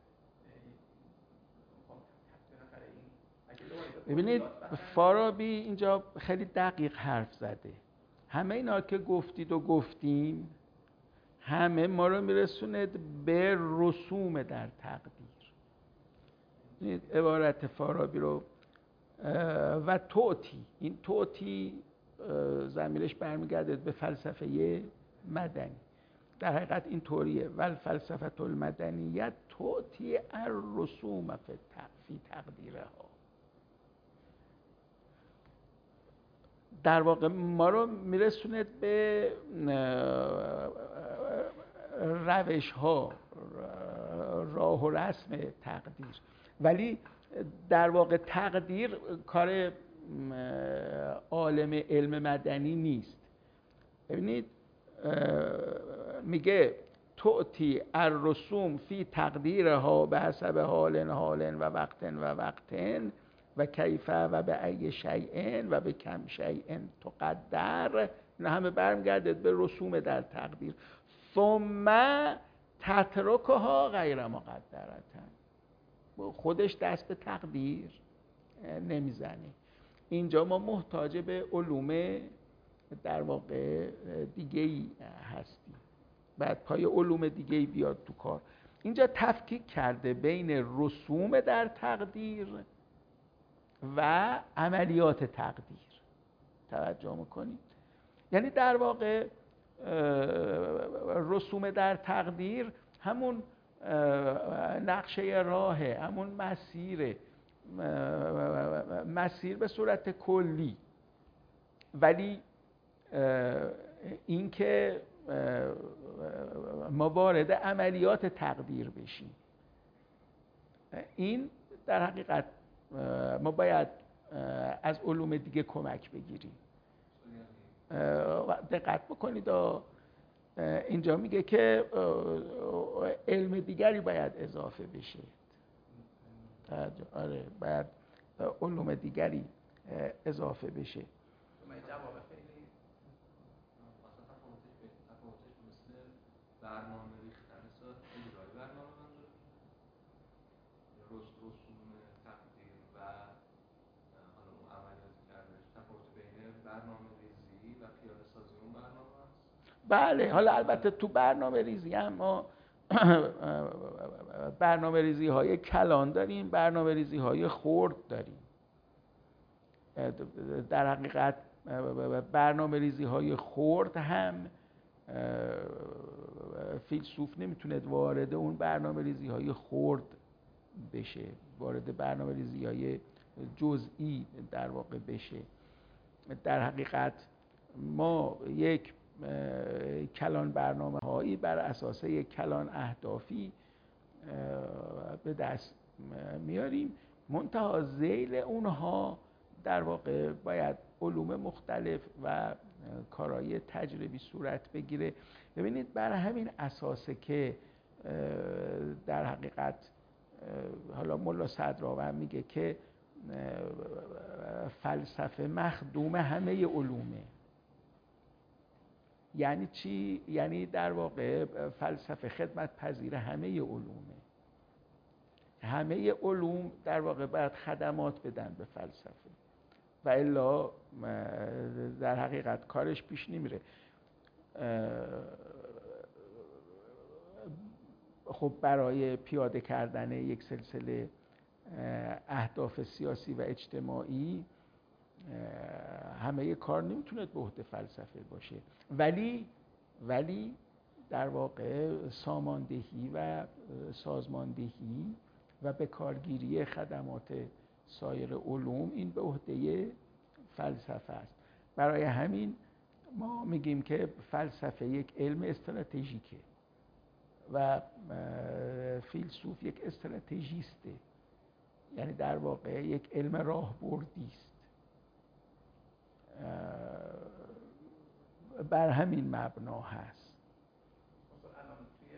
ببینید فارابی اینجا خیلی دقیق حرف زده. همه اینا که گفتید و گفتیم همه ما رو میرسونه به رسوم در تقدیر. عبارت فارابی رو و توتی، این توتی ضمیرش برمیگرده به فلسفه مدنی. در حقیقت این طوریه: ول فلسفه المدنیت توتی الرسوم فی تقدیرها. در واقع ما رو میرسونه به روش ها، راه و رسم تقدیر، ولی در واقع تقدیر کار عالم علم مدنی نیست. ببینید میگه توتی الرسوم فی تقدیرها به حسب حال حال و وقت و وقت و کیف و به ای شیء و به کم شیء تقدر. اینا همه برمیگرده به رسوم در تقدیر. ثم تترکها غیر مقدرتن، خودش دست به تقدیر نمیزنه. اینجا ما محتاج به علوم در واقع دیگه‌ای هستیم، بعد پای علوم دیگه‌ای بیاد تو کار. اینجا تفکیک کرده بین رسوم در تقدیر و عملیات تقدیر. توجه میکنید؟ یعنی در واقع رسوم در تقدیر همون نقشه راهه، همون مسیره، مسیر به صورت کلی، ولی این که ما وارد عملیات تقدیر بشیم، این در حقیقت ما باید از علوم دیگه کمک بگیریم. دقت بکنید، اینجا میگه که علم دیگری باید اضافه بشه. آره، باید علوم دیگری اضافه بشه. من جواب خیلی مثلا تفاوتش تفاوتش مثل برنامه ریختن است، اجرای برنامه منظور رسوم تقدیر و حالا اون عملیات کردنش، تفاوت بین برنامه ریزی و پیاده سازی اون برنامه است. بله، حالا البته تو برنامه ریزی هم ما برنامه ریزی های کلان داریم، برنامه ریزی های خرد داریم. در حقیقت برنامه ریزی های خرد هم فیلسوف نمیتونه وارد اون برنامه ریزی های خرد بشه، وارد برنامه ریزی های جزئی در واقع بشه. در حقیقت ما یک کلان برنامه هایی بر اساس یک کلان اهدافی به دست میاریم، منتها ذیل اونها در واقع باید علوم مختلف و کارهای تجربی صورت بگیره. ببینید، بر همین اساسه که در حقیقت حالا ملا صدراوند میگه که فلسفه مخدوم همه علومه. یعنی چی؟ یعنی در واقع فلسفه خدمت پذیر همه علومه. همه علوم در واقع باید خدمات بدن به فلسفه و الا در حقیقت کارش پیش نمیره. خب برای پیاده کردن یک سلسله اهداف سیاسی و اجتماعی همه کار نمیتونه به عهده فلسفه باشه، ولی ولی در واقع ساماندهی و سازماندهی و به کارگیری خدمات سایر علوم این به عهده فلسفه است. برای همین ما میگیم که فلسفه یک علم استراتژیکه و فیلسوف یک استراتژیسته، یعنی در واقع یک علم راهبردی است. بر همین مبنا هست. الان توی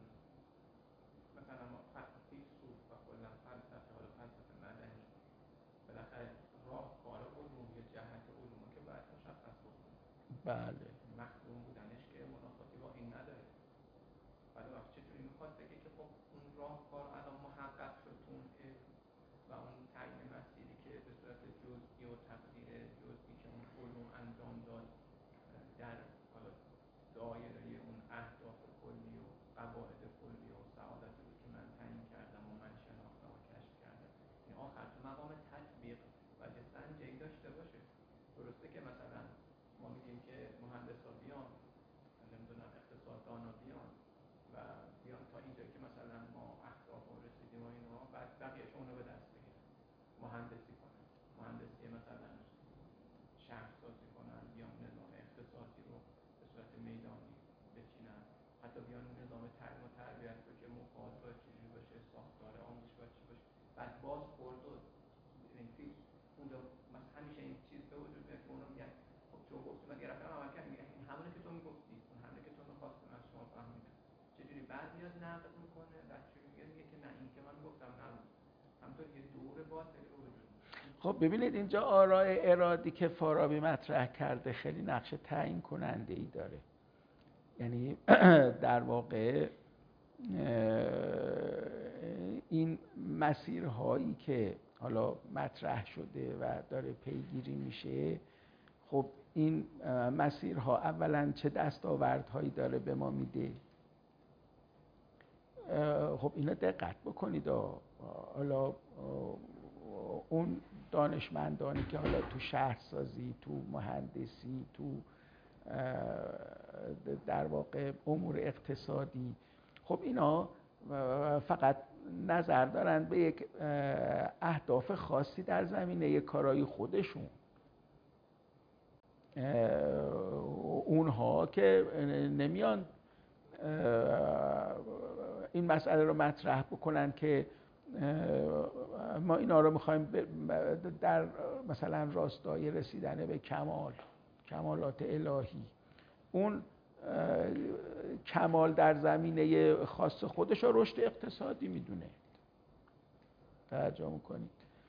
مثلا فیلسوف و کلا فلسفه، حالا فلسفه مدنی، بالاخره راهکار علوم یا جهت علوم که باید مشخص بکنه. بله. مخدوم بودنش که منافاتی با این نداره. ولی وقت چطوری میخواد بگه که خب اون راهکار الان محقق شد تو اون و اون تعیین مسیری که به صورت جزئی و تقدیر جزئی که اون علوم انجام داد در حالا دایره اون اهداف کلی و قواعد کلی و سعادتی بود که من تعیین کردم و من شناختم و کشف کردم، این آخر تو مقام تطبیق و یه سنجه‌ای داشته باشه. درسته که مثلا ما میگیم که مهندسا بیان، نمیدونم اقتصاددانا بیان و بیان تا اینجایی که مثلا ما اهداف رو رسیدیم و اینا، بعد بقیه‌اش اونو به دست بگیرن، مهندسی کنن، مهندسی مثلا شهرسازی کنن، بیان نظام اقتصادی رو به صورت میدانی بچینن، حتی بیان نظام تعلیم و تربیت رو که مفاد باید چجوری باشه، ساختار آموزش باید چی باشه، بعد باز خورد و این اونجا همیشه این چیز به وجود میاد که اونا میگن خب تو گفتی من گرفتم عمل کردم، میگن این همونه که تو میگفتی، اون همونه که تو میخواستی از شما فهمیدم. چجوری بعد میاد نقد میکنه، بعد چجوری میگه که نه این که من گفتم نبود، همونطور یه دور باطلی به وجود. خب ببینید اینجا آراء ارادی که فارابی مطرح کرده خیلی نقش تعیین کننده ای داره. یعنی در واقع این مسیرهایی که حالا مطرح شده و داره پیگیری میشه، خب این مسیرها اولا چه دستاوردهایی داره به ما میده. خب اینا دقت بکنید، حالا اون دانشمندانی که حالا تو شهرسازی، تو مهندسی، تو در واقع امور اقتصادی، خب اینا فقط نظر دارن به یک اهداف خاصی در زمینه کارایی خودشون. اونها که نمیان این مسئله رو مطرح بکنن که ما اینا رو میخوایم در مثلا راستای رسیدن به کمال، کمالات الهی، اون کمال در زمینه خاص خودش رو رشد اقتصادی میدونه. توجه میکنید؟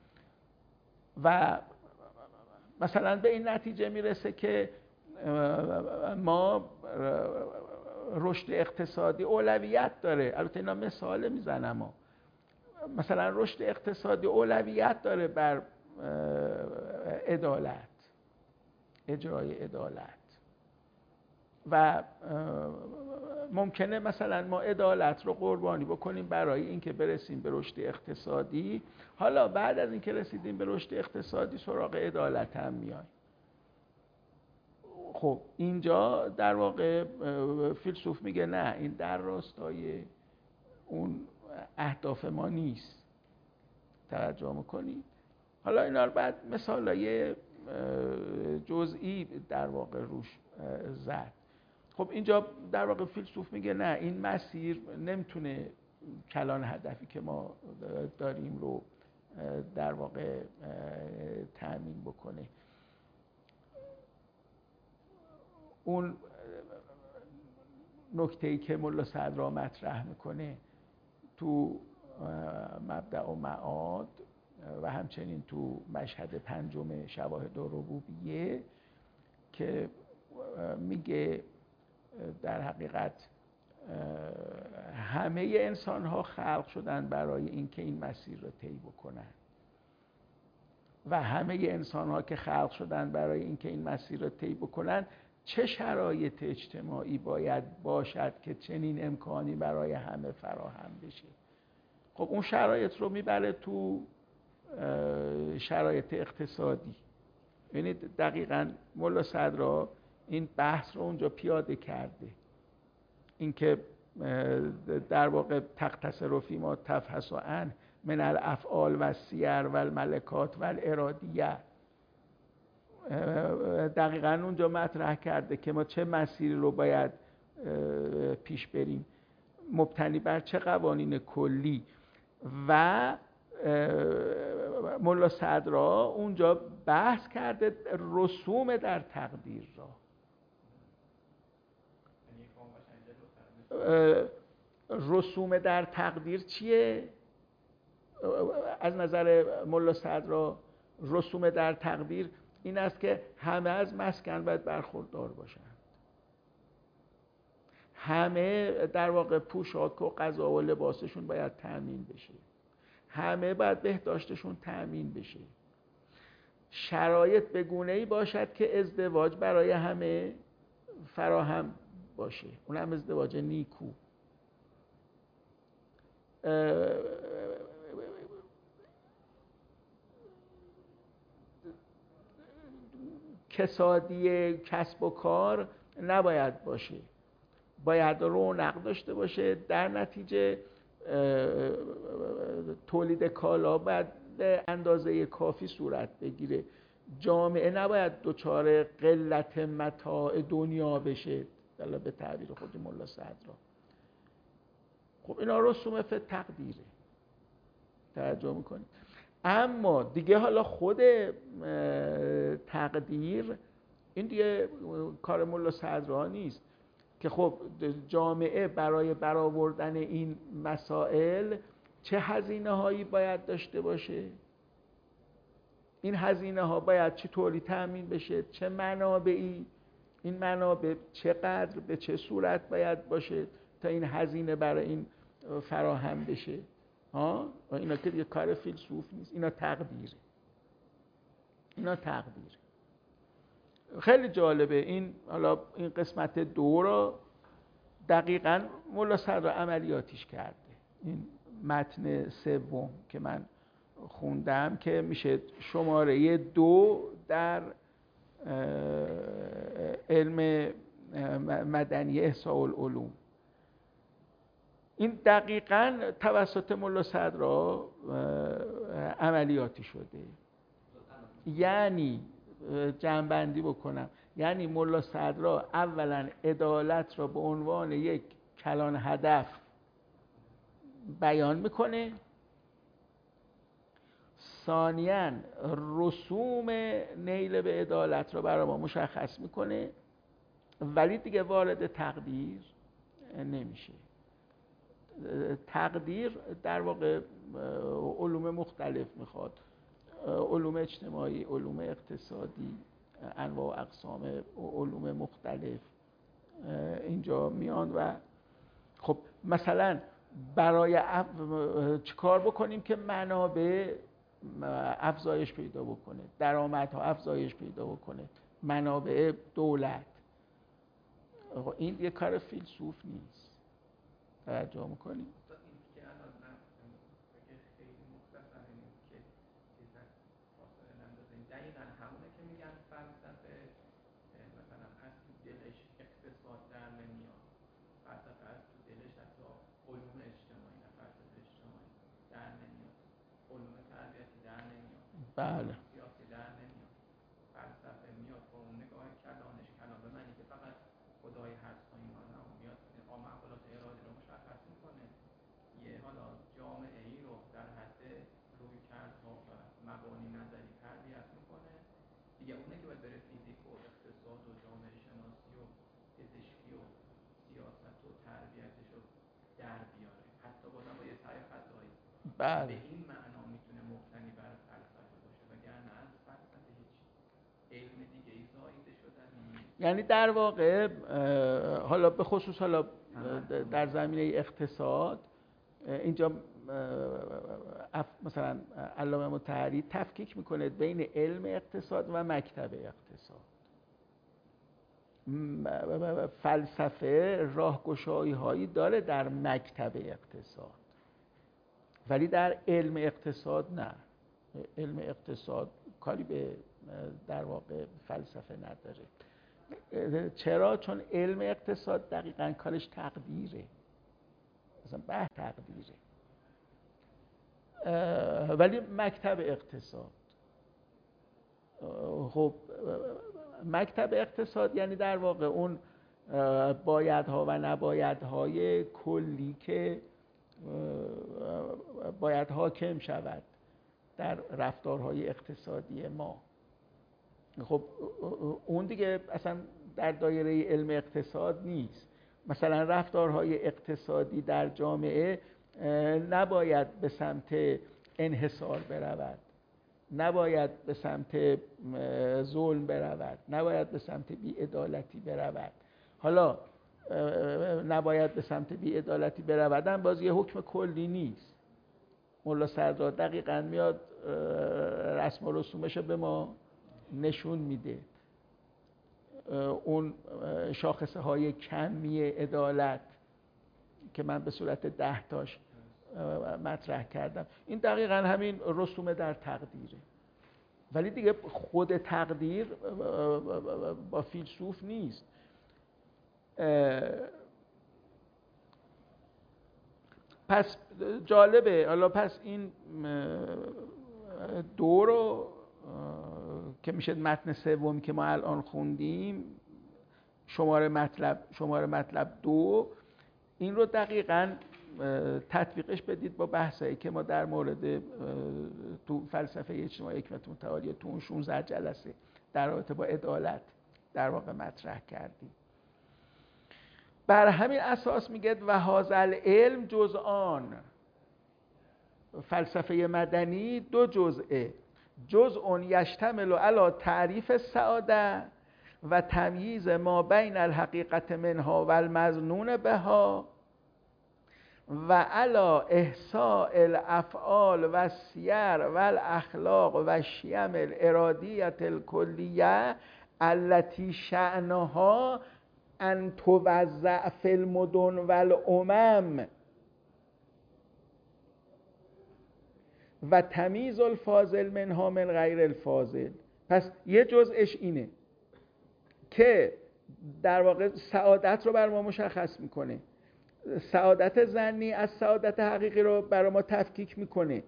و مثلا به این نتیجه میرسه که ما رشد اقتصادی اولویت داره. البته اینا مثال میزنم ها. مثلا رشد اقتصادی اولویت داره بر عدالت، اجرای عدالت، و ممکنه مثلا ما عدالت رو قربانی بکنیم برای اینکه برسیم به رشد اقتصادی. حالا بعد از اینکه رسیدیم به رشد اقتصادی سراغ عدالت هم میایم. خب اینجا در واقع فیلسوف میگه نه، این در راستای اون اهداف ما نیست. توجه میکنید؟ حالا اینا رو بعد مثالای جزئی در واقع روش زد. خب اینجا در واقع فیلسوف میگه نه، این مسیر نمیتونه کلان هدفی که ما داریم رو در واقع تأمین بکنه. اون نکته‌ای که ملا صدرا مطرح میکنه تو مبدأ و معاد و همچنین تو مشهد پنجم شواهد الربوبیه که میگه در حقیقت همه انسان ها خلق شدن برای اینکه این مسیر رو طی بکنن و همه انسان ها که خلق شدن برای اینکه این مسیر رو طی بکنن چه شرایط اجتماعی باید باشد که چنین امکانی برای همه فراهم بشه. خب اون شرایط رو میبره تو شرایط اقتصادی. ببینید دقیقاً ملا صدرا این بحث رو اونجا پیاده کرده، اینکه در واقع تقتصر فی ما تفحص عن من الافعال و السیر و الملکات و الارادیه. دقیقاً اونجا مطرح کرده که ما چه مسیری رو باید پیش بریم، مبتنی بر چه قوانین کلی. و ملا صدرا اونجا بحث کرده رسوم در تقدیر را. رسوم در تقدیر چیه؟ از نظر ملا صدرا رسوم در تقدیر این است که همه از مسکن باید برخوردار باشند، همه در واقع پوشاک و غذا و لباسشون باید تأمین بشه، همه باید بهداشتشون تأمین بشه، شرایط به گونه‌ای باشد که ازدواج برای همه فراهم باشه، اونم ازدواج نیکو. کسادی کسب و کار نباید باشه، باید رونق داشته باشه. در نتیجه تولید کالا باید به اندازه کافی صورت بگیره. جامعه نباید دچار قلت متاع دنیا بشه، حالا به تعبیر خود ملا صدرا. خب اینا رسوم فی تقدیره، توجه میکنید. اما دیگه حالا خود تقدیر این دیگه کار ملا صدرا نیست که خب جامعه برای برآوردن این مسائل چه هزینه هایی باید داشته باشه، این هزینه ها باید چطوری تأمین بشه، چه منابعی، این منابع چقدر به چه صورت باید باشه تا این هزینه برای این فراهم بشه. ها اینا که دیگه کار فیلسوف نیست، اینا تقدیره، اینا تقدیره. خیلی جالبه این. حالا این قسمت دو رو دقیقاً ملا صدرا عملیاتیش کرده. این متن سوم که من خوندم که میشه شماره دو در علم مدنی احصاء العلوم، این دقیقاً توسط ملا صدرا عملیاتی شده. یعنی جمع‌بندی بکنم، یعنی ملا صدرا اولا عدالت را به عنوان یک کلان هدف بیان میکنه، ثانیاً رسوم نیل به عدالت را برای ما مشخص میکنه، ولی دیگه وارد تقدیر نمیشه. تقدیر در واقع علوم مختلف میخواد، علوم اجتماعی، علوم اقتصادی، انواع و اقسام علوم مختلف اینجا میان. و خب مثلا برای چیکار بکنیم که منابع افزایش پیدا بکنه، درآمدها افزایش پیدا بکنه، منابع دولت. این یه کار فیلسوف نیست، توجه میکنیم. دقیقاً همونه که میگن فلسفه مثلا از تو دلش اقتصاد در نمیاد، فلسفه از تو دلش حتی علوم اجتماعی نه فلسفه اجتماعی در نمیاد، علوم تربیتی در نمیاد، بله سیاسی در نمیاد. فلسفه میاد با اون نگاه کلانش، کلان به معنی که فقط خدای هست و اینا نه، میاد معقولات ارادی رو مشخص میکنه، یه حالا جامعه ای رو در حد رویکردها و مبانی نظری تربیت میکنه. دیگه اونه که باید بره فیزیک و اقتصاد و جامعه شناسی و پزشکی و سیاست و تربیتش رو در بیاره، حتی بازم با یه سعی خطایی. بله به این معنا میتونه مبتنی بر فلسفه باشه، وگرنه از فلسفه هیچ علم دیگه ای زاییده شدن نیست. یعنی در واقع حالا به خصوص حالا در زمینه اقتصاد اینجا مثلا علامه مطهری تفکیک میکنه بین علم اقتصاد و مکتب اقتصاد. فلسفه راهگشایی هایی داره در مکتب اقتصاد، ولی در علم اقتصاد نه. علم اقتصاد کاری به در واقع فلسفه نداره. چرا؟ چون علم اقتصاد دقیقاً کارش تقدیره، مثلا به تقدیره. ولی مکتب اقتصاد، خب مکتب اقتصاد یعنی در واقع اون بایدها و نبایدهای کلی که باید حاکم شود در رفتارهای اقتصادی ما. خب اون دیگه اصلا در دایره علم اقتصاد نیست. مثلا رفتارهای اقتصادی در جامعه نباید به سمت انحصار برود، نباید به سمت ظلم برود، نباید به سمت بی‌عدالتی برود. حالا نباید به سمت بی‌عدالتی برودن باز یه حکم کلی نیست. ملا صدرا دقیقاً میاد رسم و رسومش به ما نشون میده. اون شاخصه های کمی عدالت که من به صورت ده تاش مطرح کردم، این دقیقاً همین رسوم در تقدیره. ولی دیگه خود تقدیر با فیلسوف نیست. پس جالبه. حالا پس این دو رو که میشه متن سومی که ما الان خوندیم، شماره مطلب شماره مطلب دو، این رو دقیقاً تطبیقش بدید با بحثایی که ما در مورد تو فلسفه اجتماعی حکمت متعالی تو اون شانزده جلسه در رابطه با عدالت در واقع مطرح کردیم. بر همین اساس میگه و هذا علم جزءان، فلسفه مدنی دو جزئه، جزء یشتمل علی تعریف السعاده و تمییز ما بین الحقیقت منها و المظنون بها و علی احصاء الافعال و السیر و الاخلاق و شیم الارادیه الکلیه التي شأنها ان توزع فی المدن و الامم و تمیز الفاضل منها من غیر الفاضل. پس یه جزءش اینه که در واقع سعادت رو بر ما مشخص میکنه، سعادت ظنی از سعادت حقیقی رو برای ما تفکیک میکنه،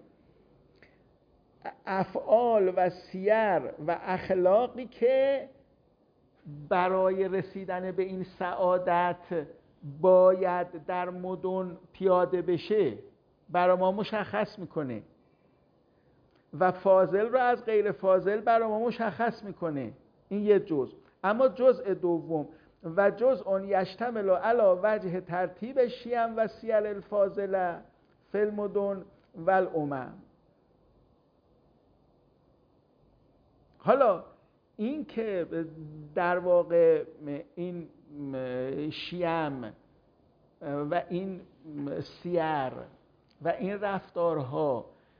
افعال و سیر و اخلاقی که برای رسیدن به این سعادت باید در مدن پیاده بشه برای ما مشخص میکنه و فاضل رو از غیر فاضل برای ما مشخص میکنه. این یه جزء. اما جزء دوم و جزء یشتمل علی وجه ترتیب شیم و سیر الفاضله فی المدن و الامم. حالا این که در واقع این شیم و این سیر و این رفتارها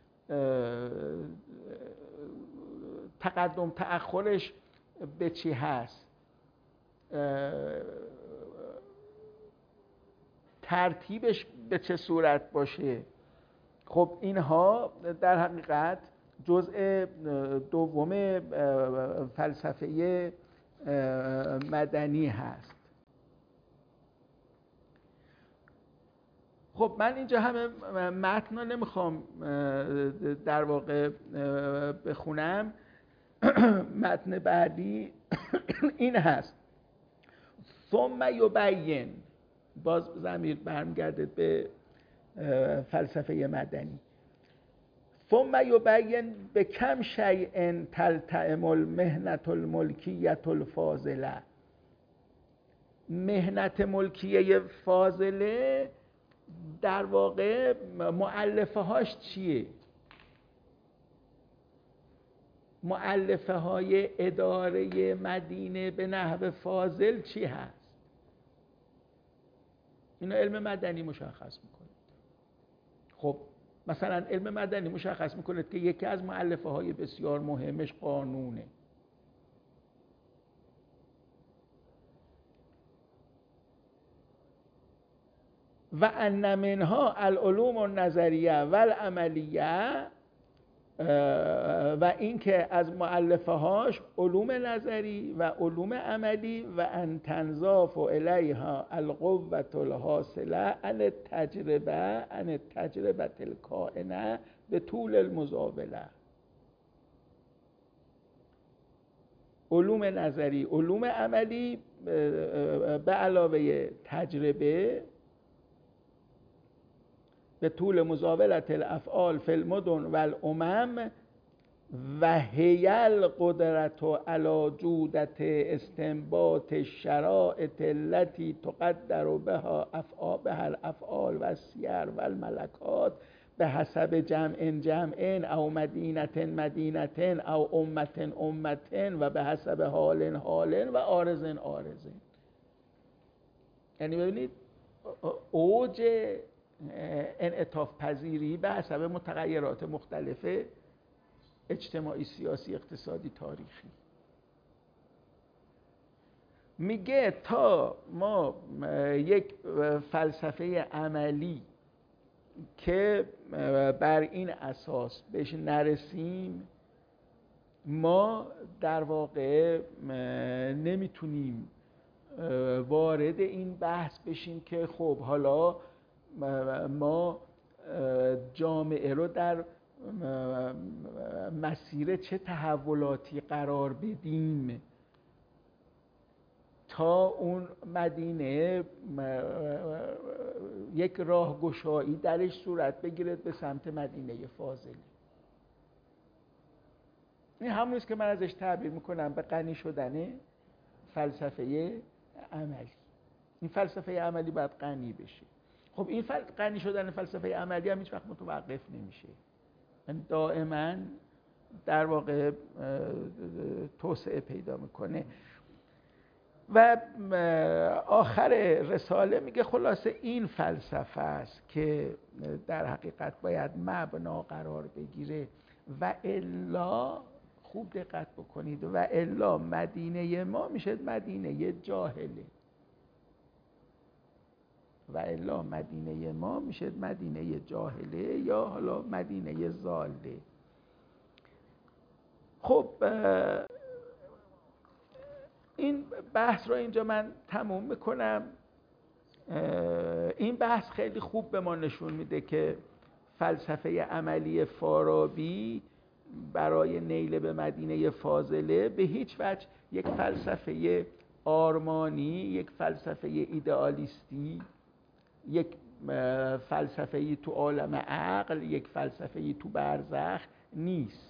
تقدم تأخرش به چی هست، ترتیبش به چه صورت باشه، خب اینها در حقیقت جزء دوم فلسفه مدنی هست. خب من اینجا همه متن رو نمیخوام در واقع بخونم. متن بعدی این هست: ثم یبین، باز ضمیر برمیگرده به فلسفه مدنی، ثم یبین به کم شیء تلتئم المهنة الملکیة الفاضله. مهنت ملکیه فاضله در واقع مؤلفه هاش چیه؟ مؤلفه های اداره مدینه به نحو فاضل چی هست؟ اینو علم مدنی مشخص میکنه. خب مثلا علم مدنی مشخص میکنه که یکی از مؤلفه های بسیار مهمش قانونه. و ان منها العلوم النظریه و العملیه، و اینکه از مؤلفه هاش علوم نظری و علوم عملی و ان تنضاف الیها القوة الحاصله عن التجربه عن التجربه الکائنه به طول المزاوله. علوم نظری، علوم عملی به علاوه تجربه به طول مزاولت الافعال فی المدن و الامم و هی القدرت علی جودت استنباط الشرائط التي تقدر بها افعال بها الافعال و السیر و الملکات به حسب جمع جمع او مدینه مدینه او امه امه و به حسب حال حال و عارض عارض. یعنی ببینید اوج انعطاف پذیری به حسب متغیرات مختلف اجتماعی، سیاسی، اقتصادی، تاریخی. میگه تا ما یک فلسفه عملی که بر این اساس بهش نرسیم، ما در واقع نمیتونیم وارد این بحث بشیم که خب حالا ما جامعه رو در مسیر چه تحولاتی قرار بدیم تا اون مدینه یک راهگشایی درش صورت بگیرد به سمت مدینه فاضله. این همون است که من ازش تعبیر میکنم به غنی شدن فلسفه عملی. این فلسفه عملی باید غنی بشه. خب این فل... غنی شدن فلسفه عملی هم هیچ وقت متوقف نمیشه، یعنی دائما در واقع توسعه پیدا میکنه. و آخر رساله میگه خلاصه این فلسفه است که در حقیقت باید مبنا قرار بگیره و الا، خوب دقت بکنید، و الا مدینه ما میشه مدینه جاهله، و الا مدینه ما میشه مدینه جاهله یا حالا مدینه ضاله. خب این بحث رو اینجا من تموم میکنم. این بحث خیلی خوب به ما نشون میده که فلسفه عملی فارابی برای نیل به مدینه فاضله به هیچ وجه یک فلسفه آرمانی، یک فلسفه ایدئالیستی، یک فلسفه تو عالم عقل، یک فلسفه تو برزخ نیست.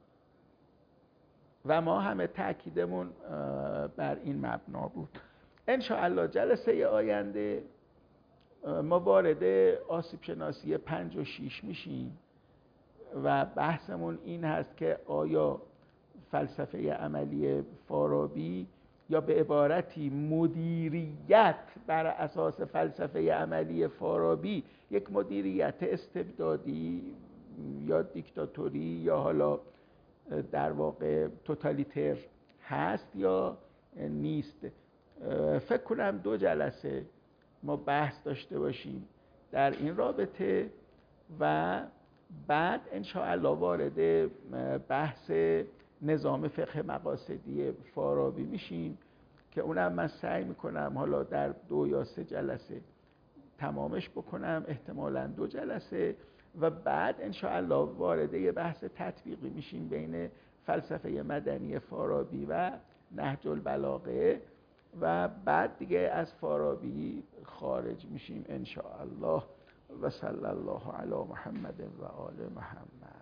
و ما همه تأکیدمون بر این مبنا بود. ان شاء الله جلسه آینده ما وارد آسیب شناسی پنج و شیش میشیم و بحثمون این هست که آیا فلسفه عملی فارابی یا به عبارتی مدیریت بر اساس فلسفه عملی فارابی یک مدیریت استبدادی یا دیکتاتوری یا حالا در واقع توتالیتر هست یا نیست. فکر کنم دو جلسه ما بحث داشته باشیم در این رابطه و بعد ان شاء الله وارد بحث نظام فقه مقاصدی فارابی میشیم که اونم من سعی میکنم حالا در دو یا سه جلسه تمامش بکنم، احتمالاً دو جلسه، و بعد ان شاء الله وارد یه بحث تطبیقی میشیم بین فلسفه مدنی فارابی و نهج البلاغه و بعد دیگه از فارابی خارج میشیم ان شاء الله. و صلی الله علی محمد و آل محمد.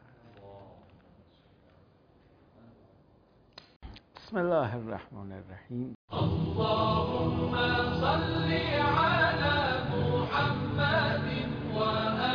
بسم الله الرحمن الرحیم. اللهم صل على محمد و